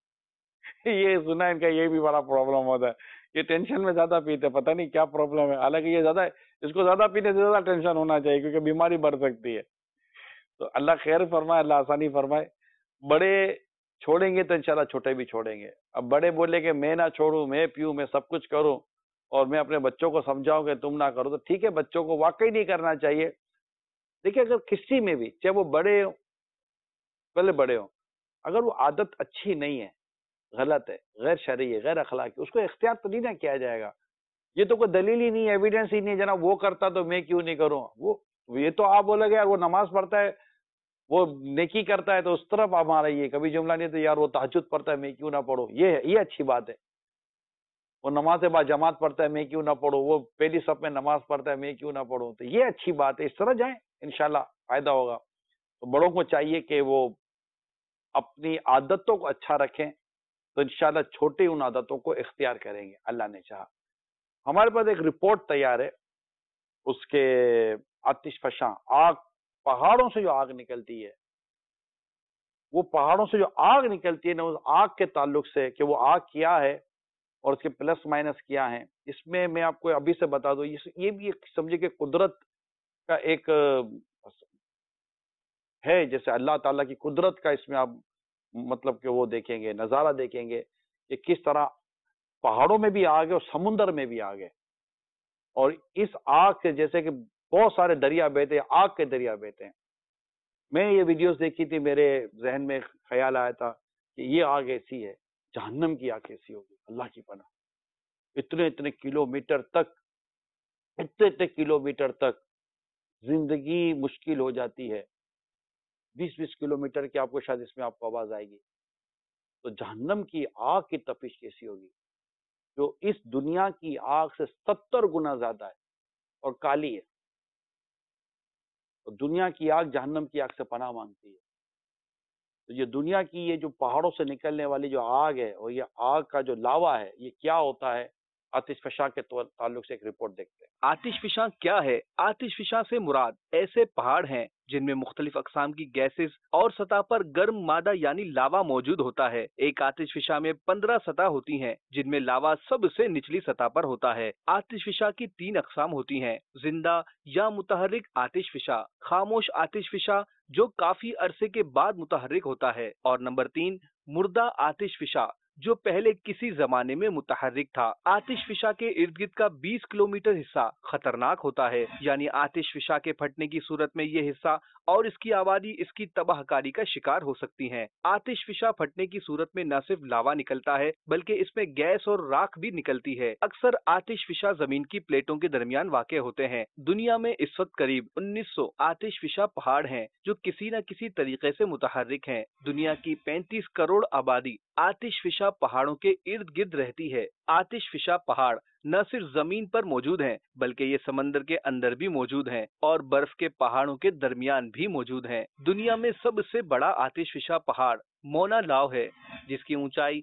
یہ سنا ان کا یہ بھی بڑا پرابلم ہوتا ہے, یہ ٹینشن میں زیادہ پیتے, پتہ نہیں کیا پرابلم ہے, حالانکہ یہ زیادہ اس کو زیادہ پینے سے زیادہ ٹینشن ہونا چاہیے کیونکہ بیماری بڑھ سکتی ہے. تو اللہ خیر فرمائے, اللہ آسانی فرمائے. بڑے چھوڑیں گے تو انشاءاللہ چھوٹے بھی چھوڑیں گے. اب بڑے بولے کہ میں نہ چھوڑوں, میں پیوں, میں سب کچھ کروں اور میں اپنے بچوں کو سمجھاؤں کہ تم نہ کرو, تو ٹھیک ہے بچوں کو واقعی نہیں کرنا چاہیے. دیکھیں اگر کسی میں بھی چاہے وہ بڑے ہوں, پہلے بڑے ہوں, اگر وہ عادت اچھی نہیں ہے, غلط ہے, غیر شرعی ہے, غیر اخلاقی, اس کو اختیار تو نہیں نہ کیا جائے گا. یہ تو کوئی دلیل ہی نہیں ہے, ایویڈنس ہی نہیں ہے جناب وہ کرتا تو میں کیوں نہیں کروں. وہ یہ تو آپ بولے گے یار وہ نماز پڑھتا ہے, وہ نیکی کرتا ہے تو اس طرف ہمارا یہ کبھی جملہ نہیں تو یار وہ تہجد پڑھتا ہے میں کیوں نہ پڑھوں, یہ اچھی بات ہے. وہ نماز با جماعت پڑھتا ہے میں کیوں نہ پڑھوں, وہ پہلی صف میں نماز پڑھتا ہے میں کیوں نہ پڑھوں. تو یہ اچھی بات ہے, اس طرح جائیں انشاءاللہ فائدہ ہوگا. تو بڑوں کو چاہیے کہ وہ اپنی عادتوں کو اچھا رکھیں, تو انشاءاللہ چھوٹے ان عادتوں کو اختیار کریں گے اللہ نے چاہا. ہمارے پاس ایک رپورٹ تیار ہے, اس کے آتش فشاں آگ, پہاڑوں سے جو آگ نکلتی ہے, وہ پہاڑوں سے جو آگ نکلتی ہے نا, اس آگ کے تعلق سے کہ وہ آگ کیا ہے اور اس کے پلس مائنس کیا ہیں, اس میں آپ کو ابھی سے بتا دوں, یہ بھی سمجھے کہ قدرت کا ایک ہے, جیسے اللہ تعالیٰ کی قدرت کا اس میں آپ مطلب کہ وہ دیکھیں گے, نظارہ دیکھیں گے کہ کس طرح پہاڑوں میں بھی آگ ہے اور سمندر میں بھی آگ ہے. اور اس آگ سے جیسے کہ بہت سارے دریا بہتے ہیں, آگ کے دریا بہتے ہیں. میں یہ ویڈیوز دیکھی تھی, میرے ذہن میں خیال آیا تھا کہ یہ آگ ایسی ہے, جہنم کی آگ کیسی ہوگی, اللہ کی پناہ. اتنے کلومیٹر تک, اتنے کلومیٹر تک زندگی مشکل ہو جاتی ہے. 20 کلومیٹر کی آپ کو شاید اس میں آپ کو آواز آئے گی. تو جہنم کی آگ کی تپش کیسی ہوگی, جو اس دنیا کی آگ سے 70 گنا زیادہ ہے اور کالی ہے. تو دنیا کی آگ جہنم کی آگ سے پناہ مانگتی ہے. تو یہ دنیا کی یہ جو پہاڑوں سے نکلنے والی جو آگ ہے, اور یہ آگ کا جو لاوا ہے, یہ کیا ہوتا ہے, آتش فشاں کے تعلق سے ایک رپورٹ دیکھتے ہیں. آتش فشاں کیا ہے؟ آتش فشاں سے مراد ایسے پہاڑ ہیں جن میں مختلف اقسام کی گیسز اور سطح پر گرم مادہ یعنی لاوا موجود ہوتا ہے. ایک آتش فشاں میں 15 سطح ہوتی ہیں جن میں لاوا سب سے نچلی سطح پر ہوتا ہے. آتش فشاں کی 3 اقسام ہوتی ہیں, زندہ یا متحرک آتش فشاں, خاموش آتش فشاں جو کافی عرصے کے بعد متحرک ہوتا ہے, اور نمبر 3 مردہ آتش فشاں جو پہلے کسی زمانے میں متحرک تھا. آتش فشاں کے ارد گرد کا 20 کلومیٹر حصہ خطرناک ہوتا ہے, یعنی آتش فشاں کے پھٹنے کی صورت میں یہ حصہ اور اس کی آبادی اس کی تباہ کاری کا شکار ہو سکتی ہیں. آتش فشاں پھٹنے کی صورت میں نہ صرف لاوا نکلتا ہے بلکہ اس میں گیس اور راکھ بھی نکلتی ہے. اکثر آتش فشاں زمین کی پلیٹوں کے درمیان واقع ہوتے ہیں. دنیا میں اس وقت قریب 1900 آتش فشاں پہاڑ ہیں جو کسی نہ کسی طریقے سے متحرک ہیں. دنیا کی 35 کروڑ آبادی آتش فشاں پہاڑوں کے ارد گرد رہتی ہے. آتش فشاں پہاڑ نہ صرف زمین پر موجود ہیں بلکہ یہ سمندر کے اندر بھی موجود ہیں اور برف کے پہاڑوں کے درمیان بھی موجود ہیں. دنیا میں سب سے بڑا آتش فشاں پہاڑ مونا لاؤ ہے جس کی اونچائی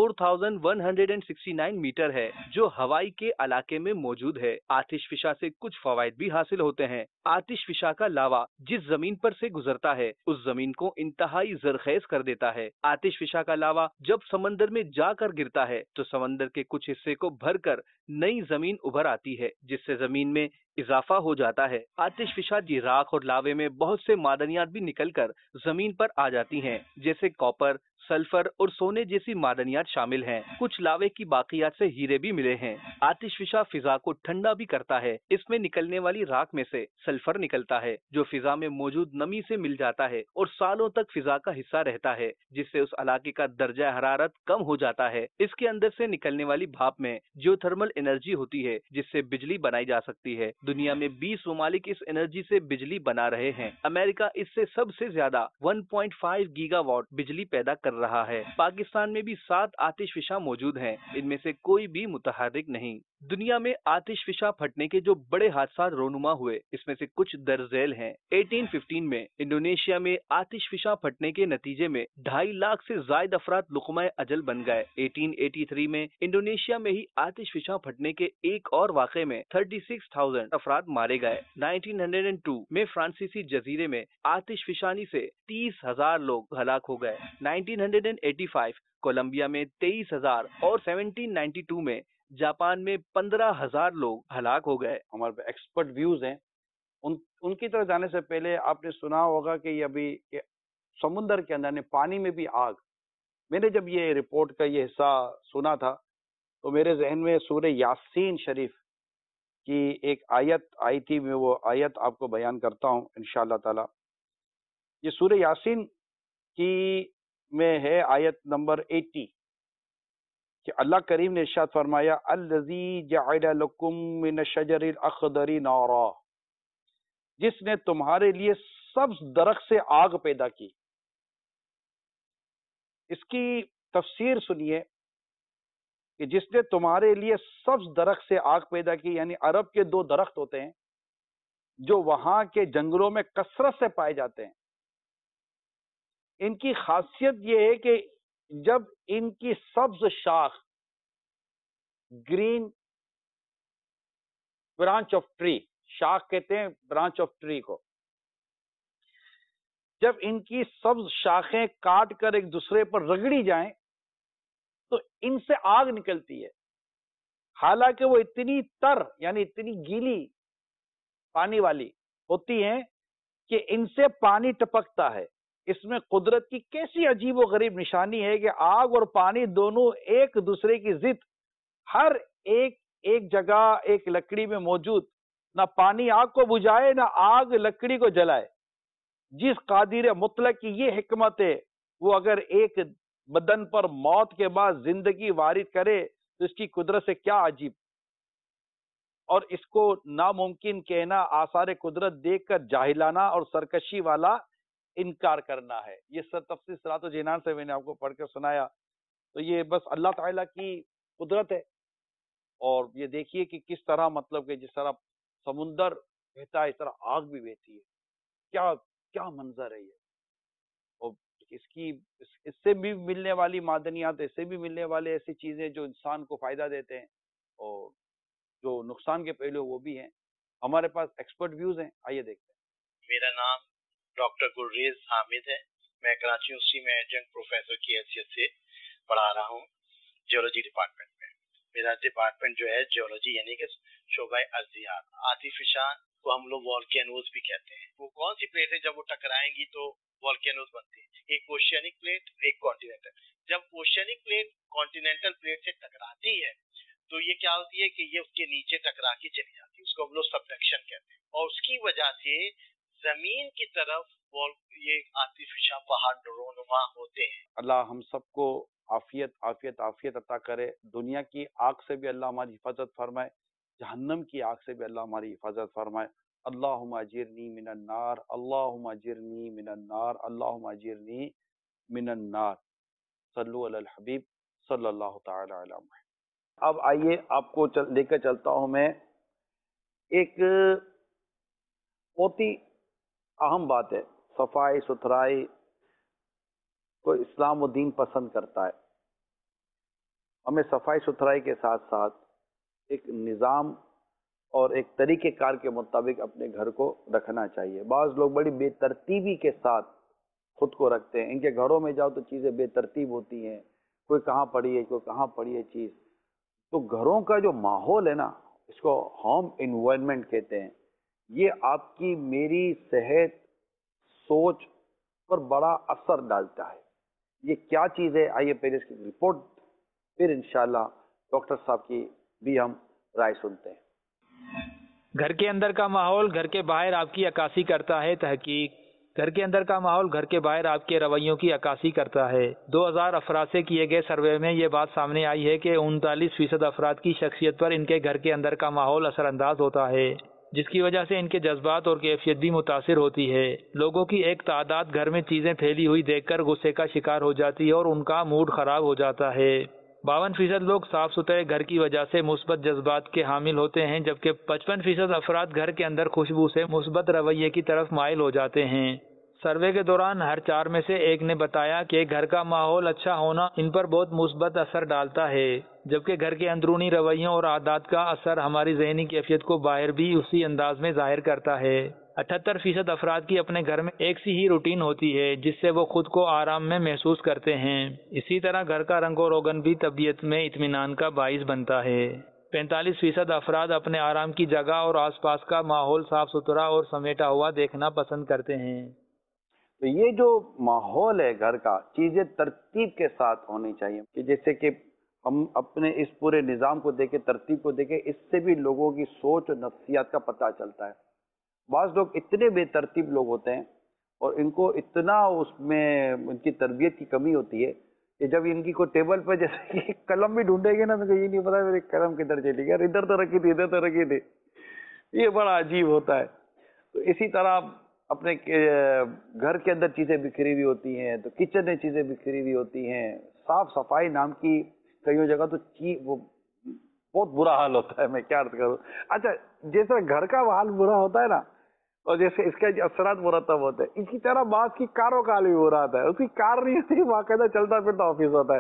4169 میٹر ہے جو ہوائی کے علاقے میں موجود ہے. آتش فشاں سے کچھ فوائد بھی حاصل ہوتے ہیں. آتش فشاں کا لاوا جس زمین پر سے گزرتا ہے اس زمین کو انتہائی زرخیز کر دیتا ہے. آتش فشاں کا لاوا جب سمندر میں جا کر گرتا ہے تو سمندر کے کچھ حصے کو بھر کر نئی زمین ابھر آتی ہے جس سے زمین میں اضافہ ہو جاتا ہے. آتش فشاں کی راکھ اور لاوے میں بہت سے معدنیات بھی نکل کر زمین پر آ جاتی ہیں جیسے کاپر, سلفر اور سونے جیسی معدنیات شامل ہیں. کچھ لاوے کی باقیات سے ہیرے بھی ملے ہیں. آتش فشاں فضا کو ٹھنڈا بھی کرتا ہے. اس میں نکلنے والی راکھ میں سے سلفر نکلتا ہے جو فضا میں موجود نمی سے مل جاتا ہے اور سالوں تک فضا کا حصہ رہتا ہے جس سے اس علاقے کا درجہ حرارت کم ہو جاتا ہے. اس کے اندر سے نکلنے والی بھاپ میں جیو تھرمل انرجی ہوتی ہے جس سے بجلی بنائی جا سکتی ہے. دنیا میں 20 ممالک اس انرجی سے بجلی بنا رہے ہیں. امریکہ اس سے سب سے زیادہ 1.5 گیگا واٹ بجلی پیدا کر رہا ہے. پاکستان میں بھی 7 آتش فشاں موجود ہیں, ان میں سے کوئی بھی متحرک نہیں. دنیا میں آتش فشاں پھٹنے کے جو بڑے حادثات رونما ہوئے اس میں سے کچھ درج ذیل ہیں. 1815 میں انڈونیشیا میں آتش فشاں پھٹنے کے نتیجے میں 2.5 لاکھ سے زائد افراد لقمہ اجل بن گئے. 1883 میں انڈونیشیا میں ہی آتش فشاں پھٹنے کے ایک اور واقعے میں 36,000 افراد مارے گئے. 1902 میں فرانسیسی جزیرے میں آتش فشانی سے 30,000 لوگ ہلاک ہو گئے. 1985 کولمبیا میں 23,000 اور 1792 میں جاپان میں 15,000 لوگ ہلاک ہو گئے. ہمارے پاس ایکسپرٹ ویوز ہیں, ان کی طرف جانے سے پہلے آپ نے سنا ہوگا کہ یہ ابھی سمندر کے اندر پانی میں بھی آگ. میں نے جب یہ رپورٹ کا یہ حصہ سنا تھا تو میرے ذہن میں سورہ یاسین شریف کی ایک آیت آئی تھی. میں وہ آیت آپ کو بیان کرتا ہوں انشاءاللہ تعالی. یہ سورہ یاسین کی میں ہے آیت نمبر 80 کہ اللہ کریم نے ارشاد فرمایا الذی جعل لکم من الشجر الاخضر نارا, جس نے تمہارے لیے سبز درخت سے آگ پیدا کی. اس کی تفسیر سنیے کہ جس نے تمہارے لیے سبز درخت سے آگ پیدا کی، یعنی عرب کے 2 درخت ہوتے ہیں جو وہاں کے جنگلوں میں کثرت سے پائے جاتے ہیں. ان کی خاصیت یہ ہے کہ جب ان کی سبز شاخ، گرین برانچ آف ٹری، شاخ کہتے ہیں برانچ آف ٹری کو، جب ان کی سبز شاخیں کاٹ کر ایک دوسرے پر رگڑی جائیں تو ان سے آگ نکلتی ہے. حالانکہ وہ اتنی تر یعنی اتنی گیلی پانی والی ہوتی ہیں کہ ان سے پانی ٹپکتا ہے. اس میں قدرت کی کیسی عجیب و غریب نشانی ہے کہ آگ اور پانی دونوں ایک دوسرے کی ضد، ہر ایک جگہ ایک لکڑی میں موجود، نہ پانی آگ کو بجھائے نہ آگ لکڑی کو جلائے. جس قادر مطلق کی یہ حکمت ہے، وہ اگر ایک بدن پر موت کے بعد زندگی وارد کرے تو اس کی قدرت سے کیا عجیب. اور اس کو ناممکن کہنا آثار قدرت دیکھ کر جاہلانہ اور سرکشی والا انکار کرنا ہے. یہ سر تفسیر صراط الجنان سے میں نے آپ کو پڑھ کر سنایا. تو یہ بس اللہ تعالیٰ کی قدرت ہے. اور یہ دیکھیے کہ کس طرح مطلب کہ جس طرح سمندر بہتا ہے اس طرح آگ بھی بہتی ہے. کیا منظر ہے یہ. اور اس سے بھی ملنے والی معدنیات، اس سے بھی ملنے والے ایسی چیزیں جو انسان کو فائدہ دیتے ہیں اور جو نقصان کے پہلو وہ بھی ہیں. ہمارے پاس ایکسپرٹ ویوز ہیں، آئیے دیکھتے ہیں. میرا نام ڈاکٹر گلریز حامد ہے. میں کراچی یونیورسٹی میں ایڈجنکٹ پروفیسر کی حیثیت سے پڑھا رہا ہوں جیولوجی ڈپارٹمنٹ میں. میرا ڈپارٹمنٹ جو ہے جیولوجی یعنی کہ شعبہ ارضیات. آرٹیفیشل کو ہم لوگ والکینوز بھی کہتے ہیں. وہ کون سی پلیٹ ہے جب وہ ٹکرائیں گی تو والکینوز بنتی ہے؟ ایک اوشینک پلیٹ، ایک کانٹیننٹل. جب اوشینک پلیٹ کانٹیننٹل پلیٹ سے ٹکراتی ہے تو یہ کیا ہوتی ہے کہ یہ اس کے نیچے ٹکرا کے چلی جاتی ہے. اس کو ہم لوگ سبڈکشن کہتے ہیں. اور اس کی وجہ سے زمین کی طرف یہ آرٹیفیشل پہاڑ رونما ہوتے ہیں. اللہ ہم سب کو عافیت عطا کرے. دنیا کی آگ سے بھی اللہ ہماری حفاظت فرمائے، جہنم کی آگ سے بھی اللہ ہماری حفاظت فرمائے. اللہم اجرنی من النار، اللہم اجرنی من النار، اللہم اجرنی من النار. صلو علی الحبیب صلی اللہ تعالی علی محمد. اب آئیے آپ کو لے کر چلتا ہوں میں ایک بہت ہی اہم بات ہے. صفائی ستھرائی کو اسلام و دین پسند کرتا ہے. ہمیں صفائی ستھرائی کے ساتھ ساتھ ایک نظام اور ایک طریقہ کار کے مطابق اپنے گھر کو رکھنا چاہیے. بعض لوگ بڑی بے ترتیبی کے ساتھ خود کو رکھتے ہیں. ان کے گھروں میں جاؤ تو چیزیں بے ترتیب ہوتی ہیں، کوئی کہاں پڑی ہے کوئی کہاں پڑی ہے چیز. تو گھروں کا جو ماحول ہے نا، اس کو ہوم انوائرمنٹ کہتے ہیں. یہ آپ کی میری صحت، سوچ پر بڑا اثر ڈالتا ہے. یہ کیا چیز ہے؟ آئیے پہلے اس کی رپورٹ، پھر انشاءاللہ ڈاکٹر صاحب کی بھی ہم رائے سنتے ہیں. گھر کے اندر کا ماحول گھر کے باہر آپ کی عکاسی کرتا ہے. تحقیق: گھر کے اندر کا ماحول گھر کے باہر آپ کے رویوں کی عکاسی کرتا ہے. 2000 افراد سے کیے گئے سروے میں یہ بات سامنے آئی ہے کہ 39% افراد کی شخصیت پر ان کے گھر کے اندر کا ماحول اثر انداز ہوتا ہے، جس کی وجہ سے ان کے جذبات اور کیفیت بھی متاثر ہوتی ہے. لوگوں کی ایک تعداد گھر میں چیزیں پھیلی ہوئی دیکھ کر غصے کا شکار ہو جاتی ہے اور ان کا موڈ خراب ہو جاتا ہے. 52% لوگ صاف ستھرے گھر کی وجہ سے مثبت جذبات کے حامل ہوتے ہیں، جبکہ 55% افراد گھر کے اندر خوشبو سے مثبت رویے کی طرف مائل ہو جاتے ہیں. سروے کے دوران ہر 4 میں سے ایک نے بتایا کہ گھر کا ماحول اچھا ہونا ان پر بہت مثبت اثر ڈالتا ہے، جبکہ گھر کے اندرونی رویوں اور عادات کا اثر ہماری ذہنی کیفیت کو باہر بھی اسی انداز میں ظاہر کرتا ہے. 78% افراد کی اپنے گھر میں ایک سی ہی روٹین ہوتی ہے جس سے وہ خود کو آرام میں محسوس کرتے ہیں. اسی طرح گھر کا رنگ و روغن بھی طبیعت میں اطمینان کا باعث بنتا ہے. 45% افراد اپنے آرام کی جگہ اور آس پاس کا ماحول صاف ستھرا اور سمیٹا ہوا دیکھنا پسند کرتے ہیں. تو یہ جو ماحول ہے گھر کا، چیزیں ترتیب کے ساتھ ہونی چاہیے. کہ جیسے کہ ہم اپنے اس پورے نظام کو دیکھیں، ترتیب کو دیکھیں، اس سے بھی لوگوں کی سوچ اور نفسیات کا پتہ چلتا ہے. بعض لوگ اتنے بے ترتیب لوگ ہوتے ہیں اور ان کو اتنا اس میں ان کی تربیت کی کمی ہوتی ہے کہ جب ان کی کوئی ٹیبل پہ جیسے کہ قلم بھی ڈھونڈے گے نا تو یہ نہیں پتا میری قلم کدھر چلی گئی، ادھر تو رکھی تھی ادھر تو رکھی تھی. یہ بڑا عجیب ہوتا ہے. تو اسی طرح اپنے گھر کے اندر چیزیں بکھری ہوئی ہوتی ہیں، تو کچن میں چیزیں بکھری ہوئی ہوتی ہیں. صاف صفائی نام کی کئی جگہ تو وہ بہت برا حال ہوتا ہے. میں کیا عرض کروں. اچھا جیسے گھر کا حال برا ہوتا ہے نا, اور جیسے اس کے اثرات مرتب ہوتے ہیں, اسی طرح بعض کی کاروں کا حال بھی برا ہوتا ہے. اس کی کار نہیں ہوتی, باقاعدہ چلتا پھرتا آفس ہوتا ہے.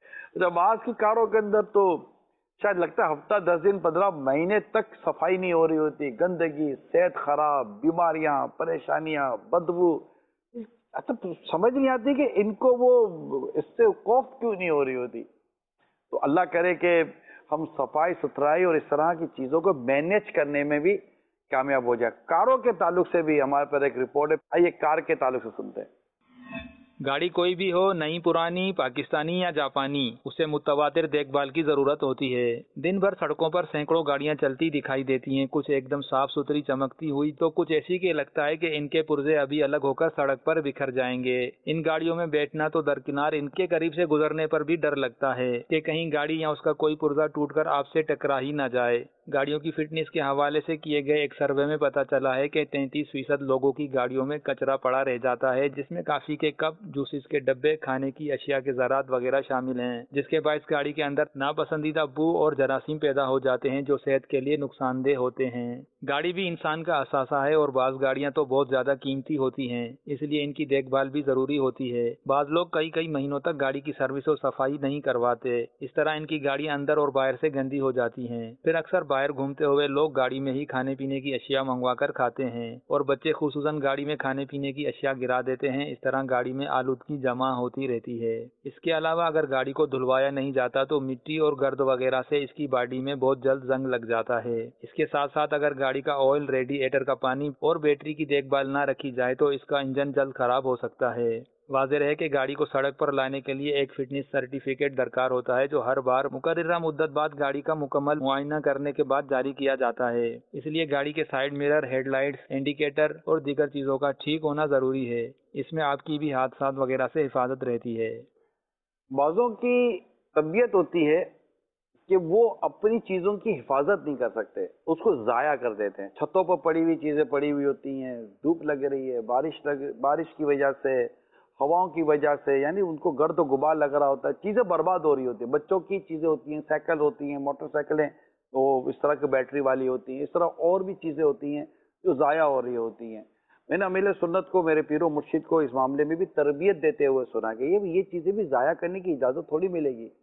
جب بعض کی کاروں کے اندر تو شاید لگتا ہے ہفتہ 10 دن 15 مہینے تک صفائی نہیں ہو رہی ہوتی, گندگی, صحت خراب, بیماریاں, پریشانیاں, بدبو. اچھا سمجھ نہیں آتی کہ ان کو وہ اس سے خوف کیوں نہیں ہو رہی ہوتی. تو اللہ کرے کہ ہم صفائی ستھرائی اور اس طرح کی چیزوں کو مینیج کرنے میں بھی کامیاب ہو جائے. کاروں کے تعلق سے بھی ہمارے پاس ایک رپورٹ ہے, آئیے کار کے تعلق سے سنتے ہیں. گاڑی کوئی بھی ہو, نئی پرانی, پاکستانی یا جاپانی, اسے متواتر دیکھ بھال کی ضرورت ہوتی ہے. دن بھر سڑکوں پر سینکڑوں گاڑیاں چلتی دکھائی دیتی ہیں, کچھ ایک دم صاف ستھری چمکتی ہوئی, تو کچھ ایسی کہ لگتا ہے کہ ان کے پرزے ابھی الگ ہو کر سڑک پر بکھر جائیں گے. ان گاڑیوں میں بیٹھنا تو درکنار, ان کے قریب سے گزرنے پر بھی ڈر لگتا ہے کہ کہیں گاڑی یا اس کا کوئی پرزہ ٹوٹ کر آپ سے ٹکرا ہی نہ جائے. گاڑیوں کی فٹنس کے حوالے سے کیے گئے ایک سروے میں پتہ چلا ہے کہ 33% لوگوں کی گاڑیوں میں کچرا پڑا رہ جاتا ہے, جس میں کافی کے کپ, جوسز کے ڈبے, کھانے کی اشیاء کے ذرات وغیرہ شامل ہیں, جس کے باعث گاڑی کے اندر ناپسندیدہ بو اور جراثیم پیدا ہو جاتے ہیں جو صحت کے لیے نقصان دہ ہوتے ہیں. گاڑی بھی انسان کا اثاثہ ہے اور بعض گاڑیاں تو بہت زیادہ قیمتی ہوتی ہیں, اس لیے ان کی دیکھ بھال بھی ضروری ہوتی ہے. بعض لوگ کئی مہینوں تک گاڑی کی سروس اور صفائی نہیں کرواتے, اس طرح ان کی گاڑیاں اندر اور باہر سے گندی ہو جاتی ہیں. پھر اکثر باہر گھومتے ہوئے لوگ گاڑی میں ہی کھانے پینے کی اشیاء منگوا کر کھاتے ہیں, اور بچے خصوصاً گاڑی میں کھانے پینے کی اشیاء گرا دیتے ہیں. اس طرح گاڑی میں آلودگی جمع ہوتی رہتی ہے. اس کے علاوہ اگر گاڑی کو دھلوایا نہیں جاتا تو مٹی اور گرد وغیرہ سے اس کی باڈی میں بہت جلد زنگ لگ جاتا ہے. اس کے ساتھ ساتھ اگر گاڑی کا آئل, ریڈیئیٹر کا پانی اور بیٹری کی دیکھ بھال نہ رکھی جائے تو اس کا انجن جلد خراب ہو سکتا ہے. واضح رہے کہ گاڑی کو سڑک پر لانے کے لیے ایک فٹنس سرٹیفکیٹ درکار ہوتا ہے, جو ہر بار مقررہ مدت بعد گاڑی کا مکمل معائنہ کرنے کے بعد جاری کیا جاتا ہے. اس لیے گاڑی کے side mirror, headlights, indicator اور دیگر چیزوں کا ٹھیک ہونا ضروری ہے. اس میں آپ کی بھی حادثات وغیرہ سے حفاظت رہتی ہے. بعضوں کی طبیعت ہوتی ہے کہ وہ اپنی چیزوں کی حفاظت نہیں کر سکتے, اس کو ضائع کر دیتے ہیں. چھتوں پر پڑی ہوئی چیزیں پڑی ہوئی ہوتی ہیں, دھوپ لگ رہی ہے, بارش کی وجہ سے, ہواؤں کی وجہ سے, یعنی ان کو گرد و غبار لگ رہا ہوتا ہے, چیزیں برباد ہو رہی ہوتی ہیں. بچوں کی چیزیں ہوتی ہیں, سائیکل ہوتی ہیں, موٹر سائیکلیں وہ اس طرح کی بیٹری والی ہوتی ہیں, اس طرح اور بھی چیزیں ہوتی ہیں جو ضائع ہو رہی ہوتی ہیں. میں نے امیل سنت کو, میرے پیر و مرشد کو اس معاملے میں بھی تربیت دیتے ہوئے سنا کہ یہ چیزیں بھی ضائع کرنے کی اجازت تھوڑی ملے گی,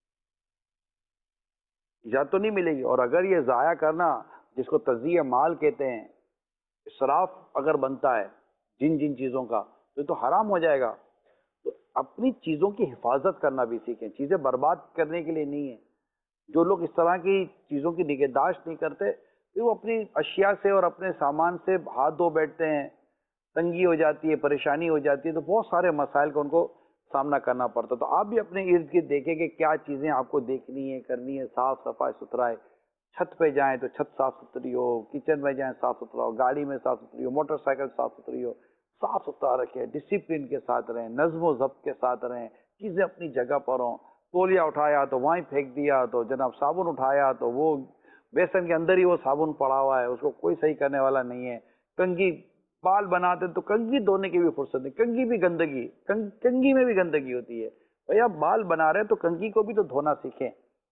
اجازت تو نہیں ملے گی. اور اگر یہ ضائع کرنا, جس کو تضییع مال کہتے ہیں, اسراف اگر بنتا ہے جن چیزوں کا, تو یہ تو حرام ہو جائے گا. تو اپنی چیزوں کی حفاظت کرنا بھی سیکھیں, چیزیں برباد کرنے کے لیے نہیں ہے. جو لوگ اس طرح کی چیزوں کی نگہداشت نہیں کرتے, پھر وہ اپنی اشیاء سے اور اپنے سامان سے ہاتھ دھو بیٹھتے ہیں, تنگی ہو جاتی ہے, پریشانی ہو جاتی ہے, تو بہت سارے مسائل کا ان کو سامنا کرنا پڑتا. تو آپ بھی اپنے ارد گرد دیکھیں کہ کیا چیزیں آپ کو دیکھنی ہے, کرنی ہے. صاف صفائی ستھرائی, چھت پہ جائیں تو چھت صاف ستھری ہو, کچن میں جائیں صاف ستھرا ہو, گاڑی میں صاف ستھری ہو, موٹر سائیکل صاف ستھری ہو, صاف ستھرا رکھیں, ڈسپلن کے ساتھ رہیں, نظم و ضبط کے ساتھ رہیں, چیزیں اپنی جگہ پر ہوں. تولیا اٹھایا تو وہیں پھینک دیا, تو جناب صابن اٹھایا تو وہ بیسن کے اندر ہی وہ صابن پڑا ہوا ہے, اس کو کوئی صحیح کرنے والا نہیں ہے. کنگھی, بال بناتے تو کنگھی دھونے کی بھی فرصت نہیں, کنگھی بھی گندگی, کنگھی میں بھی گندگی ہوتی ہے. بھائی آپ بال بنا رہے ہیں تو کنگھی کو بھی تو دھونا سیکھیں.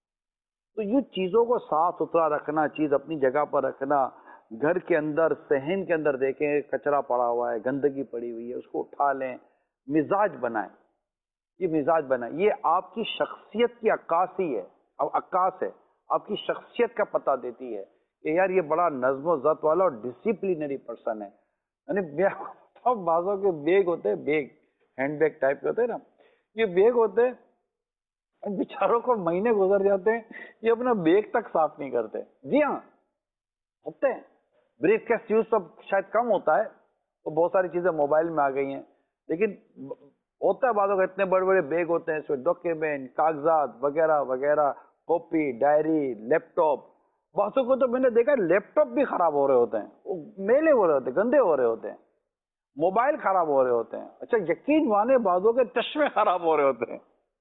تو یہ چیزوں کو صاف ستھرا رکھنا, چیز اپنی جگہ پر رکھنا. گھر کے اندر, صحن کے اندر دیکھیں کچرا پڑا ہوا ہے, گندگی پڑی ہوئی ہے, اس کو اٹھا لیں. مزاج بنائیں, یہ مزاج بنائیں. یہ آپ کی شخصیت کی عکاسی ہے, عکاس ہے, آپ کی شخصیت کا پتہ دیتی ہے کہ یار یہ بڑا نظم و ضبط والا اور ڈسپلینری پرسن ہے. یعنی بعضوں کے بیگ ہوتے ہیں, بیگ ہینڈ بیگ ٹائپ کے ہوتے ہیں نا, یہ بیگ ہوتے ہیں, بیچاروں کو مہینے گزر جاتے ہیں, یہ اپنا بیگ تک صاف نہیں کرتے. جی ہاں ہوتے ہیں. بریف کیس یوز تو شاید کم ہوتا ہے, تو بہت ساری چیزیں موبائل میں آ گئی ہیں, لیکن ہوتا ہے بعضوں کا اتنے بڑے بڑے بیگ ہوتے ہیں, اس میں ڈاکیومنٹ, کاغذات وغیرہ وغیرہ, کاپی, ڈائری, لیپ ٹاپ. بعضوں کو تو میں نے دیکھا لیپ ٹاپ بھی خراب ہو رہے ہوتے ہیں, وہ میلے ہو رہے ہوتے ہیں, گندے ہو رہے ہوتے ہیں, موبائل خراب ہو رہے ہوتے ہیں. اچھا یقین مانے بعضوں کے چشمے خراب ہو رہے ہوتے ہیں.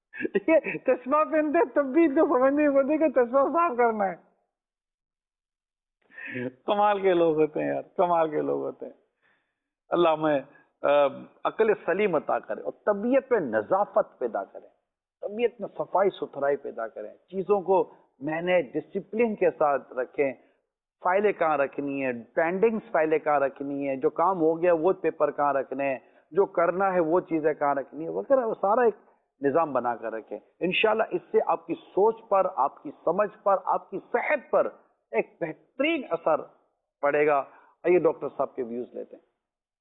یہ چشمہ پہنتے تب بھی تو سمجھ نہیں پڑتی کہ چشمہ صاف کرنا ہے. کمال کے لوگ ہوتے ہیں یار, کمال کے لوگ ہوتے ہیں. اللہ میں عقل سلیم عطا کرے اور طبیعت پہ نظافت پیدا کرے. طبیعت میں صفائی ستھرائی پیدا کریں, چیزوں کو مینیج ڈسپلن کے ساتھ رکھیں. فائلیں کہاں رکھنی ہے, پینڈنگز فائلیں کہاں رکھنی ہے, جو کام ہو گیا وہ پیپر کہاں رکھنے ہیں, جو کرنا ہے وہ چیزیں کہاں رکھنی ہے وغیرہ, وہ سارا ایک نظام بنا کر رکھیں. انشاءاللہ اس سے آپ کی سوچ پر, آپ کی سمجھ پر, آپ کی صحت پر ایک بہترین اثر پڑے گا. آئیے ڈاکٹر صاحب کے ویوز لیتے ہیں.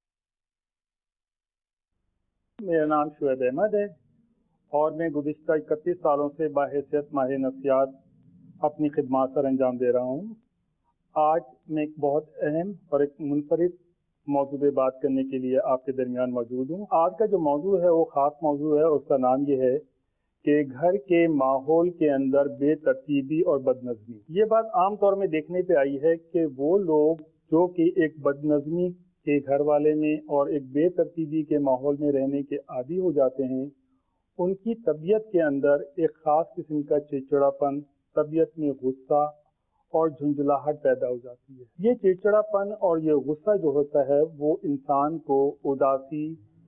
میرا نام شعیب احمد ہے اور میں گزشتہ 31 سالوں سے بحیثیت ماہر نفسیات اپنی خدمات سر انجام دے رہا ہوں. آج میں ایک بہت اہم اور ایک منفرد موضوع پہ بات کرنے کے لیے آپ کے درمیان موجود ہوں. آج کا جو موضوع ہے وہ خاص موضوع ہے, اس کا نام یہ ہے کہ گھر کے ماحول کے اندر بے ترتیبی اور بد نظمی. یہ بات عام طور میں دیکھنے پہ آئی ہے کہ وہ لوگ جو کہ ایک بد نظمی کے گھر والے میں اور ایک بے ترتیبی کے ماحول میں رہنے کے عادی ہو جاتے ہیں, ان کی طبیعت کے اندر ایک خاص قسم کا چڑچڑاپن, طبیعت میں غصہ اور جھنجھلاہٹ پیدا ہو جاتی ہے. یہ چڑچڑاپن اور یہ غصہ جو ہوتا ہے وہ انسان کو اداسی,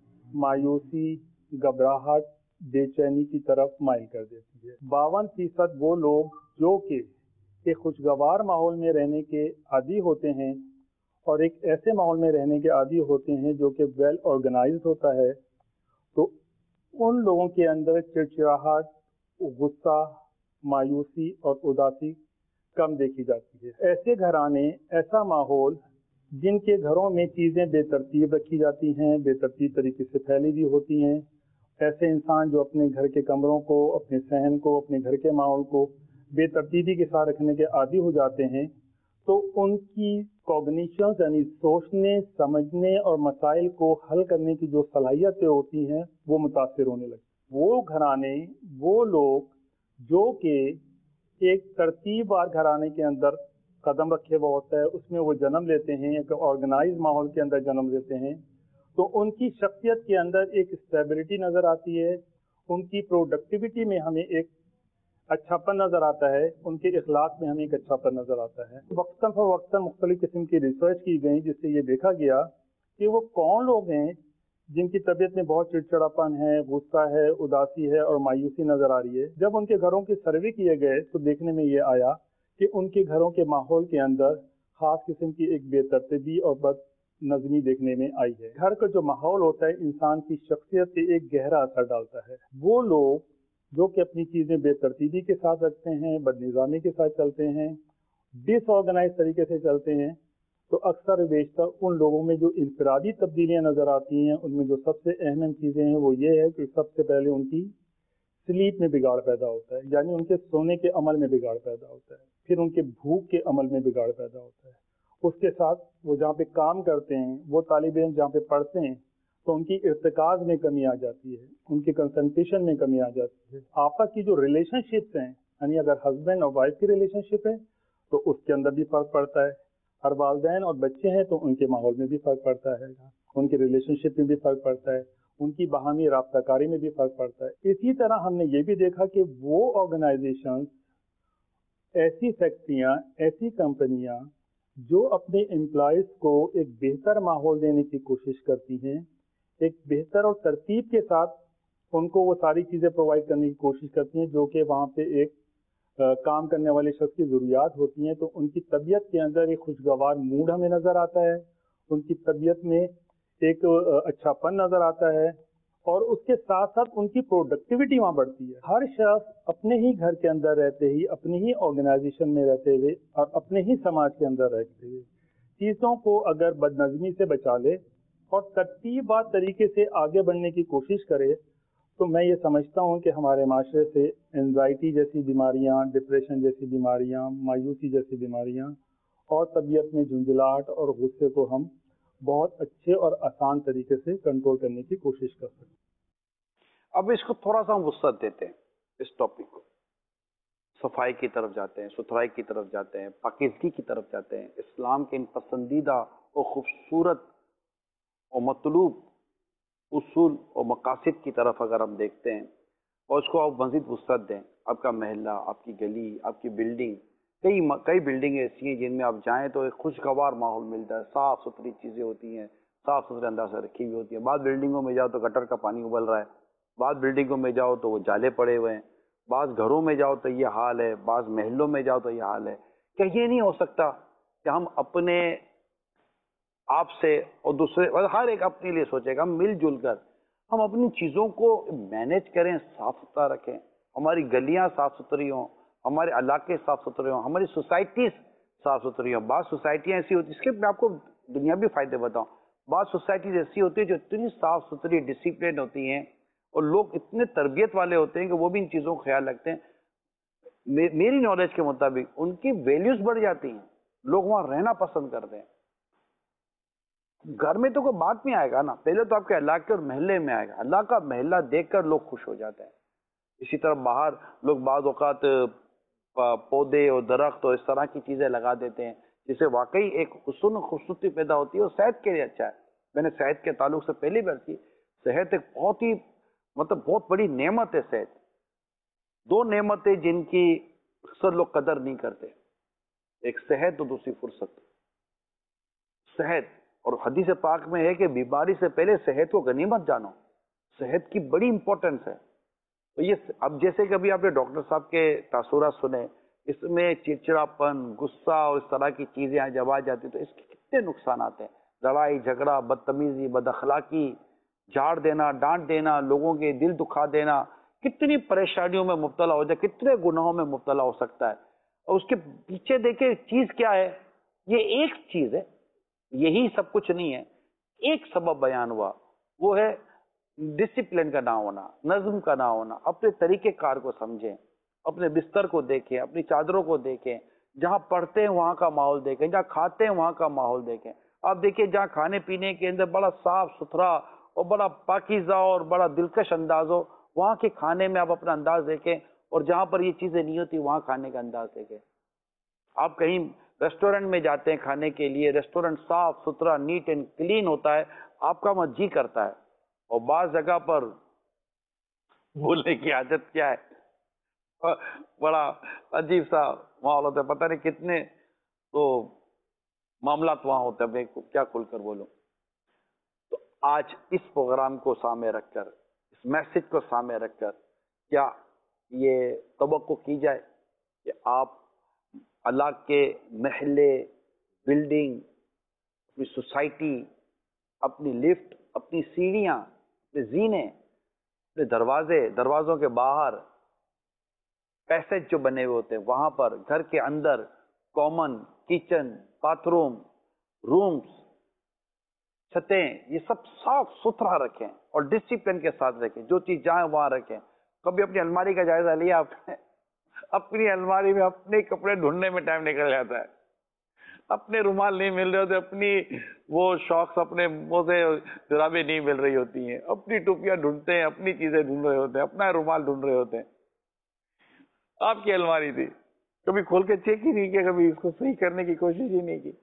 مایوسی, گھبراہٹ, بے چینی کی طرف مائل کر دیتی ہے. 52% وہ لوگ جو کہ ایک خوشگوار ماحول میں رہنے کے عادی ہوتے ہیں اور ایک ایسے ماحول میں رہنے کے عادی ہوتے ہیں جو کہ ویل آرگنائزڈ ہوتا ہے, تو ان لوگوں کے اندر چڑچڑاہٹ, غصہ, مایوسی اور اداسی کم دیکھی جاتی ہے. ایسے گھرانے, ایسا ماحول جن کے گھروں میں چیزیں بے ترتیب رکھی جاتی ہیں, بے ترتیب طریقے سے پھیلی ہوئی ہوتی ہیں, ایسے انسان جو اپنے گھر کے کمروں کو, اپنے صحن کو, اپنے گھر کے ماحول کو بے ترتیبی کے ساتھ رکھنے کے عادی ہو جاتے ہیں, تو ان کی کوگنیشنز یعنی سوچنے, سمجھنے اور مسائل کو حل کرنے کی جو صلاحیتیں ہوتی ہیں وہ متاثر ہونے لگتی. وہ گھرانے, وہ لوگ جو کہ ایک ترتیب وار گھرانے کے اندر قدم رکھے ہوا ہوتا ہے, اس میں وہ جنم لیتے ہیں, ایک آرگنائز ماحول کے اندر جنم لیتے ہیں, تو ان کی شخصیت کے اندر ایک اسٹیبلٹی نظر آتی ہے, ان کی پروڈکٹیوٹی میں ہمیں ایک اچھاپن نظر آتا ہے, ان کے اخلاق میں ہمیں ایک اچھاپن نظر آتا ہے. وقتاً فوقتاً مختلف قسم کی ریسرچ کی گئی جس سے یہ دیکھا گیا کہ وہ کون لوگ ہیں جن کی طبیعت میں بہت چڑچڑاپن ہے, غصہ ہے, اداسی ہے اور مایوسی نظر آ رہی ہے. جب ان کے گھروں کے سروے کیے گئے تو دیکھنے میں یہ آیا کہ ان کے گھروں کے ماحول کے اندر خاص قسم کی ایک بے ترتیبی اور بد نظمی دیکھنے میں آئی ہے. گھر کا جو ماحول ہوتا ہے انسان کی شخصیت پہ ایک گہرا اثر ڈالتا ہے. وہ لوگ جو کہ اپنی چیزیں بے ترتیبی کے ساتھ رکھتے ہیں, بد نظامی کے ساتھ چلتے ہیں, ڈس آرگنائز طریقے سے چلتے ہیں, تو اکثر بیشتر ان لوگوں میں جو انفرادی تبدیلیاں نظر آتی ہیں ان میں جو سب سے اہم چیزیں ہیں وہ یہ ہے کہ سب سے پہلے ان کی سلیپ میں بگاڑ پیدا ہوتا ہے, یعنی ان کے سونے کے عمل میں بگاڑ پیدا ہوتا ہے. پھر ان کے بھوک کے عمل میں بگاڑ پیدا ہوتا ہے. اس کے ساتھ وہ جہاں پہ کام کرتے ہیں, وہ طالب علم جہاں پہ پڑھتے ہیں, تو ان کی ارتکاز میں کمی آ جاتی ہے, ان کی کنسنٹریشن میں کمی آ جاتی ہے. آپس کی جو ریلیشن شپس ہیں, یعنی اگر ہسبینڈ اور وائف کی ریلیشن شپ ہے تو اس کے اندر بھی فرق پڑتا ہے. اور والدین اور بچے ہیں تو ان کے ماحول میں بھی فرق پڑتا ہے, ان کے ریلیشن شپ میں بھی فرق پڑتا ہے, ان کی باہمی رابطہ کاری میں بھی فرق پڑتا ہے. اسی طرح ہم نے یہ بھی دیکھا کہ وہ آرگنائزیشن, ایسی فیکٹریاں, ایسی کمپنیاں جو اپنے امپلائیز کو ایک بہتر ماحول دینے کی کوشش کرتی ہیں, ایک بہتر اور ترتیب کے ساتھ ان کو وہ ساری چیزیں پرووائڈ کرنے کی کوشش کرتی ہیں جو کہ وہاں پہ ایک کام کرنے والے شخص کی ضروریات ہوتی ہیں, تو ان کی طبیعت کے اندر ایک خوشگوار موڈ ہمیں نظر آتا ہے, ان کی طبیعت میں ایک اچھا پن نظر آتا ہے, اور اس کے ساتھ ساتھ ان کی پروڈکٹیوٹی وہاں بڑھتی ہے. ہر شخص اپنے ہی گھر کے اندر رہتے ہی, اپنی ہی آرگنائزیشن میں رہتے ہوئے اور اپنے ہی سماج کے اندر رہتے ہوئے چیزوں کو اگر بد نظمی سے بچا لے اور ترتیبوار طریقے سے آگے بڑھنے کی کوشش کرے, تو میں یہ سمجھتا ہوں کہ ہمارے معاشرے سے انزائٹی جیسی بیماریاں, ڈپریشن جیسی بیماریاں, مایوسی جیسی بیماریاں اور طبیعت میں جھنجھلاہٹ اور غصے کو ہم بہت اچھے اور آسان طریقے سے کنٹرول کرنے کی کوشش کر سکتے ہیں. اب اس کو تھوڑا سا ہم وسعت دیتے ہیں, اس ٹاپک کو صفائی کی طرف جاتے ہیں, ستھرائی کی طرف جاتے ہیں, پاکیزگی کی طرف جاتے ہیں. اسلام کے ان پسندیدہ اور خوبصورت اور مطلوب اصول اور مقاصد کی طرف اگر ہم دیکھتے ہیں اور اس کو آپ مزید وسعت دیں, آپ کا محلہ, آپ کی گلی, آپ کی بلڈنگ, کئی بلڈنگیں ایسی ہیں جن میں آپ جائیں تو ایک خوشگوار ماحول ملتا ہے, صاف ستھری چیزیں ہوتی ہیں, صاف ستھرے انداز سے رکھی ہوئی ہوتی ہیں. بعض بلڈنگوں میں جاؤ تو گٹر کا پانی ابل رہا ہے, بعض بلڈنگوں میں جاؤ تو وہ جالے پڑے ہوئے ہیں، بعض گھروں میں جاؤ تو یہ حال ہے، بعض محلوں میں جاؤ تو یہ حال ہے. کہ یہ نہیں ہو سکتا کہ ہم اپنے آپ سے اور دوسرے اور ہر ایک اپنے لیے سوچے گا، ہم مل جل کر ہم اپنی چیزوں کو مینیج کریں، صاف ستھرا رکھیں، ہماری گلیاں صاف ستھری ہوں، ہمارے علاقے صاف ستھرے ہوں، ہماری سوسائٹیز صاف ستھری ہوں. بعض سوسائٹیاں ایسی ہوتی ہیں، اس کے میں آپ کو دنیاوی فائدے بتاؤں، بعض سوسائٹیز ایسی ہوتی ہیں جو اتنی صاف ستھری ڈسپلن ہوتی ہیں اور لوگ اتنے تربیت والے ہوتے ہیں کہ وہ بھی ان چیزوں کا خیال رکھتے ہیں. میری نالج کے مطابق ان کی ویلیوز بڑھ جاتی ہیں، لوگ وہاں رہنا پسند کرتے ہیں. گھر میں تو کوئی بات نہیں آئے گا نا، پہلے تو آپ کے علاقے اور محلے میں آئے گا. اللہ کا محلہ دیکھ کر لوگ خوش ہو جاتے ہیں. اسی طرح باہر لوگ بعض اوقات پودے اور درخت اور اس طرح کی چیزیں لگا دیتے ہیں جس سے واقعی ایک حسن و خوبصورتی پیدا ہوتی ہے اور صحت کے لیے اچھا ہے. میں نے صحت کے تعلق سے پہلی بار کی، صحت ایک بہت ہی بہت بڑی نعمت ہے. صحت دو نعمتیں جن کی اکثر لوگ قدر نہیں کرتے، ایک صحت اور دوسری فرصت. صحت، اور حدیث پاک میں ہے کہ بیماری سے پہلے صحت کو غنیمت جانو، صحت کی بڑی امپورٹنس ہے. تو یہ اب جیسے کہ ابھی آپ نے ڈاکٹر صاحب کے تاثرات سنے، اس میں چڑچڑاپن، غصہ اور اس طرح کی چیزیں جب آ جاتی تو اس کے کتنے نقصانات ہیں. لڑائی جھگڑا، بدتمیزی، بد اخلاقی، جھاڑ دینا، ڈانٹ دینا، لوگوں کے دل دکھا دینا، کتنی پریشانیوں میں مبتلا ہو جائے، کتنے گناہوں میں مبتلا ہو سکتا ہے. اور اس کے پیچھے دیکھیں چیز کیا ہے، یہ ایک چیز ہے، یہی سب کچھ نہیں ہے. ایک سبب بیان ہوا، وہ ہے ڈسپلن کا نہ ہونا، نظم کا نہ ہونا. اپنے طریقہ کار کو سمجھیں، اپنے بستر کو دیکھیں، اپنی چادروں کو دیکھیں، جہاں پڑھتے ہیں وہاں کا ماحول دیکھیں، جہاں کھاتے ہیں وہاں کا ماحول دیکھیں. آپ دیکھیں جہاں کھانے پینے کے اندر بڑا صاف ستھرا اور بڑا پاکیزہ اور بڑا دلکش انداز ہو، وہاں کے کھانے میں آپ اپنا انداز دیکھیں، اور جہاں پر یہ چیزیں نہیں ہوتی وہاں کھانے کا انداز دیکھیں. آپ کہیں ریسٹورنٹ میں جاتے ہیں کھانے کے لیے، ریسٹورنٹ صاف ستھرا نیٹ اینڈ کلین ہوتا ہے، آپ کا من جی کرتا ہے. اور بعض جگہ پر بولنے کی عادت کیا ہے، بڑا عجیب سا ماحول ہوتا ہے، پتہ نہیں کتنے تو معاملات وہاں ہوتے ہیں. میں کیا کھل کر بولوں. تو آج اس پروگرام کو سامنے رکھ کر، اس میسج کو سامنے رکھ کر، کیا یہ توقع کی جائے کہ آپ اللہ کے محلے، بلڈنگ، اپنی سوسائٹی، اپنی لفٹ، اپنی سیڑھیاں، اپنے زینے، اپنے دروازوں کے باہر پیسج جو بنے ہوئے ہوتے ہیں وہاں پر، گھر کے اندر کامن کچن، باتھ رومز، چھتیں، یہ سب صاف ستھرا رکھیں اور ڈسپلن کے ساتھ رکھیں. جو چیز جائیں وہاں رکھیں. کبھی اپنی الماری کا جائزہ لیا آپ نے؟ اپنی الماری میں اپنے کپڑے ڈھونڈنے میں ٹائم نکل جاتا ہے، اپنے رومال نہیں مل رہے ہوتے، اپنی وہ شوقس، اپنے موزے جرابیں نہیں مل رہی ہوتی ہیں، اپنی ٹوپیاں ڈھونڈتے ہیں، اپنی چیزیں ڈھونڈ رہے ہوتے ہیں، اپنا رومال ڈھونڈ رہے ہوتے ہیں. آپ کی الماری تھی، کبھی کھول کے چیک ہی نہیں کیا، کبھی اس کو صحیح کرنے کی کوشش ہی نہیں کی.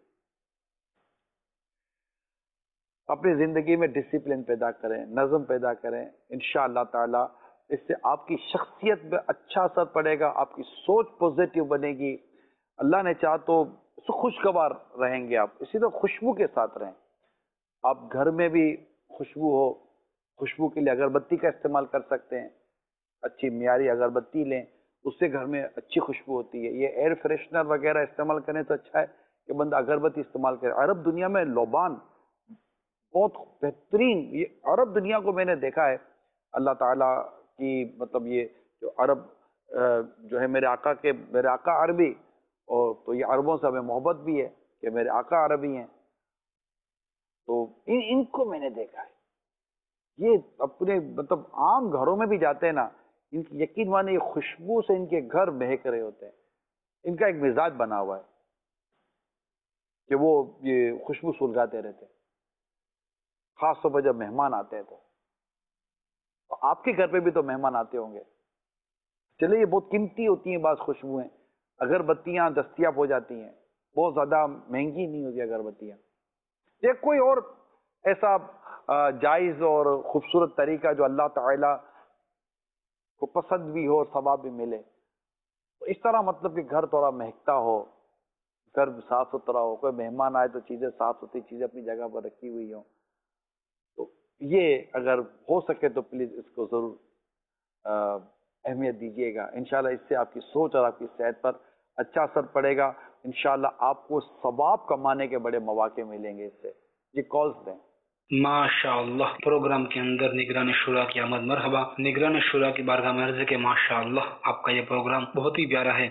اپنی زندگی میں ڈسپلن پیدا کریں، نظم پیدا کریں. انشاءاللہ تعالی اس سے آپ کی شخصیت پہ اچھا اثر پڑے گا، آپ کی سوچ پوزیٹیو بنے گی. اللہ نے چاہ تو خوشگوار رہیں گے آپ. اسی طرح خوشبو کے ساتھ رہیں. آپ گھر میں بھی خوشبو ہو، خوشبو کے لیے اگربتی کا استعمال کر سکتے ہیں. اچھی معیاری اگربتی لیں، اس سے گھر میں اچھی خوشبو ہوتی ہے. یہ ایئر فریشنر وغیرہ استعمال کرنے تو اچھا ہے کہ بندہ اگربتی استعمال کرے. عرب دنیا میں لوبان بہت بہترین، یہ عرب دنیا کو میں نے دیکھا ہے. اللہ تعالیٰ کی یہ جو عرب جو ہے میرے آقا عربی، اور تو یہ عربوں سے ہمیں محبت بھی ہے کہ میرے آقا عربی ہیں. تو ان کو میں نے دیکھا ہے، یہ اپنے عام گھروں میں بھی جاتے ہیں نا، ان کی یقین مانے یہ خوشبو سے ان کے گھر مہک رہے ہوتے ہیں. ان کا ایک مزاج بنا ہوا ہے کہ وہ یہ خوشبو سلگاتے رہتے ہیں، خاص طور پر جب مہمان آتے ہیں. تو آپ کے گھر پہ بھی تو مہمان آتے ہوں گے. چلے یہ بہت قیمتی ہوتی ہیں بعض خوشبوئیں. اگربتیاں دستیاب ہو جاتی ہیں، بہت زیادہ مہنگی نہیں ہوتی اگربتیاں. یہ کوئی اور ایسا جائز اور خوبصورت طریقہ جو اللہ تعالی کو پسند بھی ہو اور ثواب بھی ملے. تو اس طرح کہ گھر تھوڑا مہکتا ہو، گھر صاف ستھرا ہو، کوئی مہمان آئے تو چیزیں صاف ستھری چیزیں اپنی جگہ پر رکھی ہوئی ہوں. تو یہ اگر ہو سکے تو پلیز اس کو ضرور اہمیت دیجیے گا. انشاءاللہ اس سے آپ کی سوچ اور آپ کی صحت پر اچھا اثر پڑے گا. انشاءاللہ آپ کو ثواب کمانے کے بڑے مواقع ملیں گے اس سے. جی کالز دیں. ماشاءاللہ پروگرام کے اندر نگران شورا کی آمد. مرحبا. نگران شورا کی بارگاہ میں عرض ہے کہ ماشاءاللہ آپ کا یہ پروگرام بہت ہی پیارا ہے.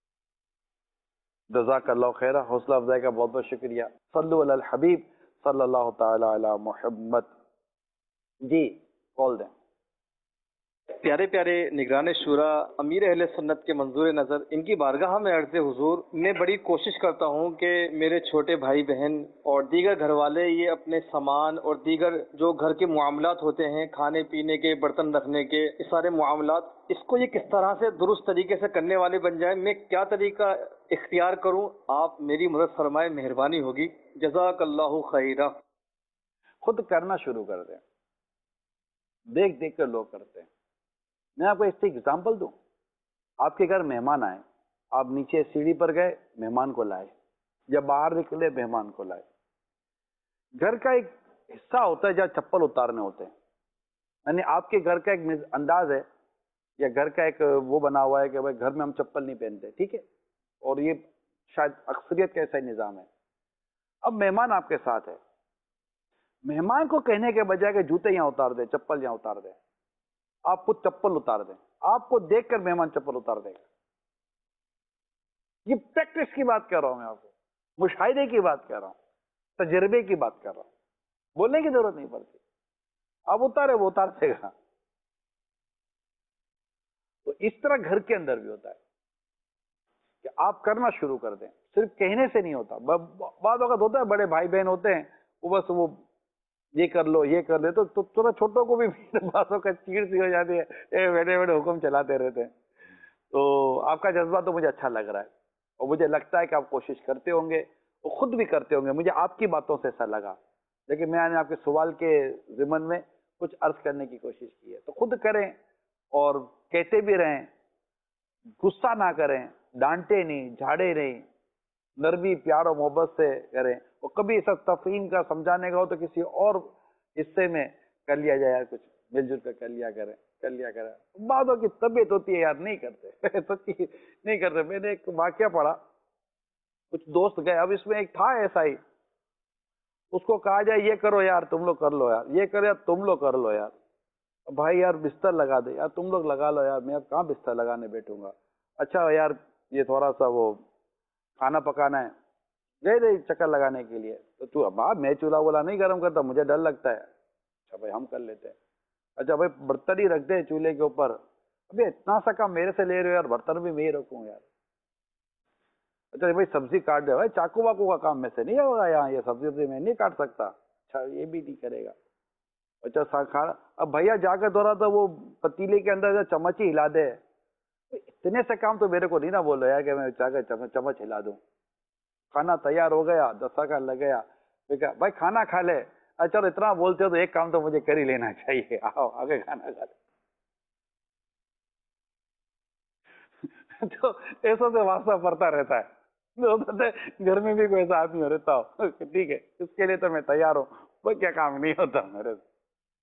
جزاک اللہ خیر. حوصلہ افزائی کا بہت بہت شکریہ. صلو علی الحبیب صلی اللہ تعالی علی محمد. جی کال دیں. پیارے پیارے نگران شورا، امیر اہل سنت کے منظور نظر، ان کی بارگاہ میں عرض حضور، میں بڑی کوشش کرتا ہوں کہ میرے چھوٹے بھائی بہن اور دیگر گھر والے یہ اپنے سامان اور دیگر جو گھر کے معاملات ہوتے ہیں، کھانے پینے کے، برتن رکھنے کے، یہ سارے معاملات، اس کو یہ کس طرح سے درست طریقے سے کرنے والے بن جائیں. میں کیا طریقہ اختیار کروں؟ آپ میری مدد فرمائیں، مہربانی ہوگی. جزاک اللہ خیرہ. خود کرنا شروع کر دیں. دیکھ دیکھ کر لوگ کرتے ہیں. میں آپ کو اس سے ایگزامپل دوں. آپ کے گھر مہمان آئے، آپ نیچے سیڑھی پر گئے، مہمان کو لائے، یا باہر نکلے مہمان کو لائے. گھر کا ایک حصہ ہوتا ہے جہاں چپل اتارنے ہوتے ہیں. یعنی آپ کے گھر کا ایک انداز ہے یا گھر کا ایک وہ بنا ہوا ہے کہ بھائی گھر میں ہم چپل نہیں پہنتے، ٹھیک ہے، اور یہ شاید اکثریت کا ایسا ہی نظام ہے. اب مہمان آپ کے ساتھ ہے. مہمان کو کہنے کے بجائے کہ جوتے یہاں اتار دے، چپل یہاں اتار دے، آپ خود چپل اتار دیں. آپ کو دیکھ کر مہمان چپل اتار دے گا. یہ پریکٹس کی بات کر رہا ہوں میں آپ کو، مشاہدے کی بات کر رہا ہوں، تجربے کی بات کر رہا ہوں. بولنے کی ضرورت نہیں پڑتی. آپ اتارے وہ اتار دے گا. تو اس طرح گھر کے اندر بھی ہوتا ہے کہ آپ کرنا شروع کر دیں. صرف کہنے سے نہیں ہوتا. بعض وقت ہوتا ہے بڑے بھائی بہن ہوتے ہیں، وہ بس وہ یہ کر لو یہ کر لے، تو تھوڑا چھوٹوں کو بھی بازوں کا چیڑ سی ہو جاتی ہے، بیٹھے بیٹھے حکم چلاتے رہتے ہیں. تو آپ کا جذبہ تو مجھے اچھا لگ رہا ہے، اور مجھے لگتا ہے کہ آپ کوشش کرتے ہوں گے، اور خود بھی کرتے ہوں گے. مجھے آپ کی باتوں سے ایسا لگا، لیکن میں نے آپ کے سوال کے ضمن میں کچھ عرض کرنے کی کوشش کی ہے. تو خود کریں اور کہتے بھی رہیں، غصہ نہ کریں، ڈانٹے نہیں، جھاڑے نہیں، نرمی پیار و محبت سے کریں. اور کبھی ایسا تفہیم کا سمجھانے کا ہو تو کسی اور حصے میں کر لیا جائے، یار کچھ مل جل کر کر لیا کریں. بعضوں کی طبیعت ہوتی ہے یار نہیں کرتے، سچی نہیں کرتے. میں نے ایک واقعہ پڑھا، کچھ دوست گئے، اب اس میں ایک تھا ایسا ہی، اس کو کہا جائے یہ کرو یار تم لوگ کر لو یار، یہ کرو یار تم لوگ کر لو یار. بھائی یار بستر لگا دے یار تم لوگ لگا لو یار، میں اب کہاں بستر لگانے بیٹھوں گا. اچھا یار یہ تھوڑا سا وہ کھانا پکانا ہے، گئے تھے چکر لگانے کے لیے. تو اب میں چولہا وولہا نہیں گرم کرتا، مجھے ڈر لگتا ہے. اچھا بھائی ہم کر لیتے ہیں. اچھا بھائی برتن ہی رکھ دے چولہے کے اوپر. ابھی اتنا سا کام میرے سے لے رہے ہو یار، برتن بھی میں ہی رکھوں یار. اچھا بھائی سبزی کاٹ دے. بھائی چاقو واقو کا کام میں سے نہیں ہوگا یہاں، یہ سبزی میں نہیں کاٹ سکتا. اچھا یہ بھی نہیں کرے گا. اچھا کھانا، اب بھیا جا کے تھوڑا تو وہ پتیلے کے اندر چمچ ہی ہلا دے. اتنے سے کام تو میرے کو نہیں نا بولو یار کہ میں جا کے چمچ ہلا دوں. کھانا تیار ہو گیا، دسترخوان لگ گیا، بھائی کھانا کھا لے. اچھا اتنا بولتے ہو تو ایک کام تو مجھے کر ہی لینا چاہیے، آؤ آگے کھانا کھا لے. تو ایسا سے واسطہ پڑتا رہتا ہے. گھر میں بھی کوئی ایسا آدمی رہتا ہو ٹھیک ہے، اس کے لیے تو میں تیار ہوں، کوئی کیا کام نہیں ہوتا میرے سے.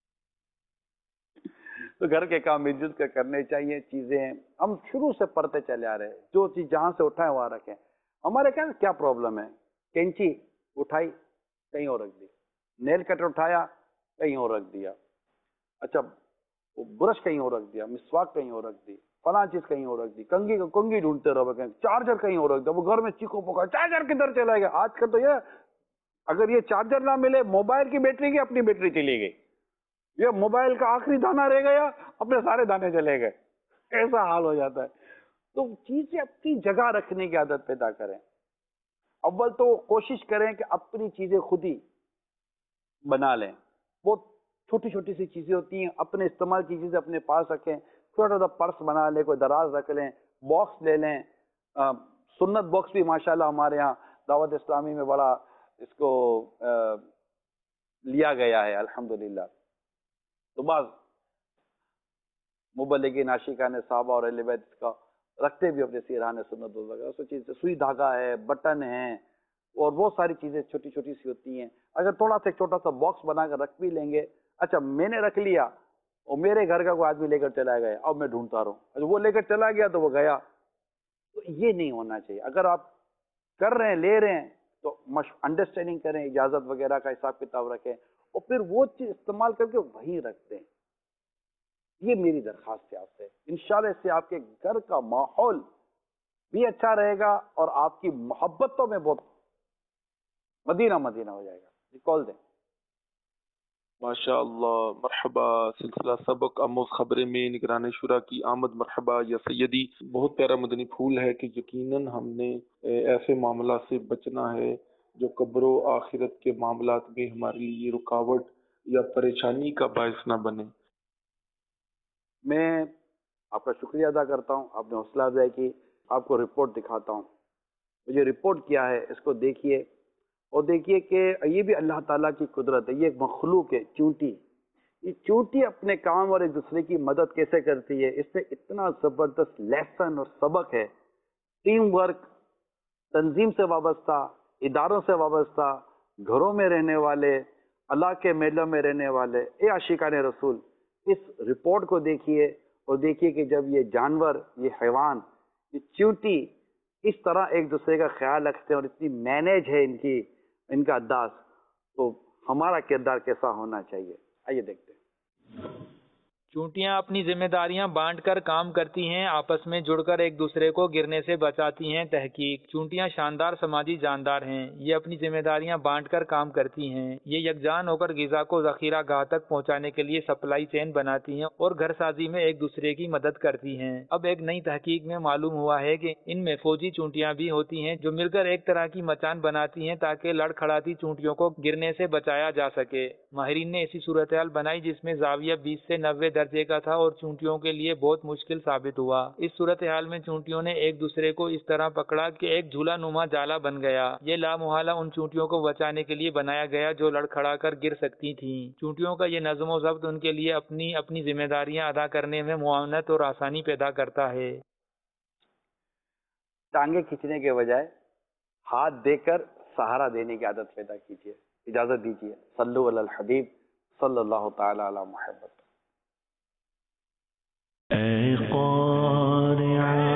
تو گھر کے کام مل جل کر کرنے چاہیے. چیزیں ہم شروع سے پڑھتے چلے آ رہے ہیں، جو چیز جہاں سے اٹھائیں وہاں رکھیں. ہمارے کیا پرابلم ہے؟ کینچی اٹھائی کہیں اور رکھ دی، نیل کٹر اٹھایا کہیں اور رکھ دیا، اچھا برش کہیں اور رکھ دیا، مسواک کہیں اور رکھ دی، فلاں چیز کہیں اور رکھ دی، کنگھی ڈھونڈتے رہو، چارجر کہیں اور رکھ دیا. وہ گھر میں چیخو پکا چارجر کدھر چلا گیا. آج کل تو یہ اگر یہ چارجر نہ ملے، موبائل کی بیٹری کی اپنی بیٹری چلی گئی، یہ موبائل کا آخری دانہ رہ گیا، اپنے سارے دانے چلے گئے. ایسا حال ہو جاتا ہے. تو چیزیں اپنی جگہ رکھنے کی عادت پیدا کریں. اول تو کوشش کریں کہ اپنی چیزیں خود ہی بنا لیں. بہت چھوٹی چھوٹی سی چیزیں ہوتی ہیں، اپنے استعمال کی چیزیں اپنے پاس رکھیں. چھوٹا سا پرس بنا لیں، کوئی دراز رکھ لیں، باکس لے لیں. سنت باکس بھی ماشاءاللہ ہمارے ہاں دعوت اسلامی میں بڑا اس کو لیا گیا ہے الحمدللہ. تو بعض مبلغین عاشقان صحابہ اور اہل بیت کا رکھتے بھی اپنے سیران سنت وغیرہ. سو چیز سوئی دھاگا ہے، بٹن ہے، اور بہت ساری چیزیں چھوٹی چھوٹی سی ہوتی ہیں. اگر تھوڑا سا ایک چھوٹا سا باکس بنا کر رکھ بھی لیں گے، اچھا میں نے رکھ لیا اور میرے گھر کا کوئی آدمی لے کر چلا گیا، اب میں ڈھونڈتا رہا ہوں، وہ لے کر چلا گیا تو وہ گیا. تو یہ نہیں ہونا چاہیے. اگر آپ کر رہے ہیں لے رہے ہیں تو انڈرسٹینڈنگ کریں، اجازت وغیرہ کا حساب کتاب رکھیں اور پھر وہ چیز استعمال کر کے وہیں رکھ دیں. یہ میری درخواست ہے آپ سے. انشاءاللہ اس سے آپ کے گھر کا ماحول بھی اچھا رہے گا اور آپ کی محبتوں میں بہت مدینہ مدینہ ہو جائے گا. کال دیں. ماشاء اللہ. مرحبا. سلسلہ سبق آموز خبریں میں نگران شورا کی آمد. مرحبا یا سیدی. بہت پیارا مدنی پھول ہے کہ یقیناً ہم نے ایسے معاملات سے بچنا ہے جو قبر و آخرت کے معاملات میں ہمارے لیے رکاوٹ یا پریشانی کا باعث نہ بنے. میں آپ کا شکریہ ادا کرتا ہوں، آپ نے حوصلہ افزائی کی. آپ کو رپورٹ دکھاتا ہوں. مجھے رپورٹ کیا ہے اس کو دیکھیے اور دیکھیے کہ یہ بھی اللہ تعالیٰ کی قدرت ہے. یہ ایک مخلوق ہے چونٹی. یہ چونٹی اپنے کام اور ایک دوسرے کی مدد کیسے کرتی ہے، اس میں اتنا زبردست لیسن اور سبق ہے. ٹیم ورک، تنظیم سے وابستہ، اداروں سے وابستہ، گھروں میں رہنے والے، اللہ کے میلوں میں رہنے والے، اے عاشقان رسول، اس رپورٹ کو دیکھیے اور دیکھیے کہ جب یہ جانور، یہ حیوان، یہ چونٹی اس طرح ایک دوسرے کا خیال رکھتے ہیں اور اتنی مینیج ہے ان کا انداز، تو ہمارا کردار کیسا ہونا چاہیے. آئیے دیکھتے ہیں. چونٹیاں اپنی ذمہ داریاں بانٹ کر کام کرتی ہیں، آپس میں جڑ کر ایک دوسرے کو گرنے سے بچاتی ہیں. تحقیق: چونٹیاں شاندار سماجی جاندار ہیں. یہ اپنی ذمہ داریاں بانٹ کر کام کرتی ہیں. یہ یکجان ہو کر غذا کو ذخیرہ گاہ تک پہنچانے کے لیے سپلائی چین بناتی ہیں اور گھر سازی میں ایک دوسرے کی مدد کرتی ہیں. اب ایک نئی تحقیق میں معلوم ہوا ہے کہ ان میں فوجی چونٹیاں بھی ہوتی ہیں جو مل کر ایک طرح کی مچان بناتی ہیں تاکہ لڑکھڑاتی چونٹیوں کو گرنے سے بچایا جا سکے. ماہرین نے ایسی صورتحال بنائی جس میں زاویہ 20 سے 90 درجے کا تھا اور چونٹیوں کے لیے بہت مشکل ثابت ہوا. اس صورتحال میں چونٹیوں نے ایک دوسرے کو اس طرح پکڑا کہ ایک جھولا نما جالا بن گیا. یہ لامحالہ ان چونٹیوں کو بچانے کے لیے بنایا گیا جو لڑکھڑا کر گر سکتی تھیں. چونٹیوں کا یہ نظم و ضبط ان کے لیے اپنی ذمہ داریاں ادا کرنے میں معاونت اور آسانی پیدا کرتا ہے. ٹانگیں کھینچنے کے بجائے ہاتھ دے کر سہارا دینے کی عادت پیدا کیجیے. اجازت دیجیے. صلو علی الحبیب صلی اللہ تعالی علی محمد. اے قارئ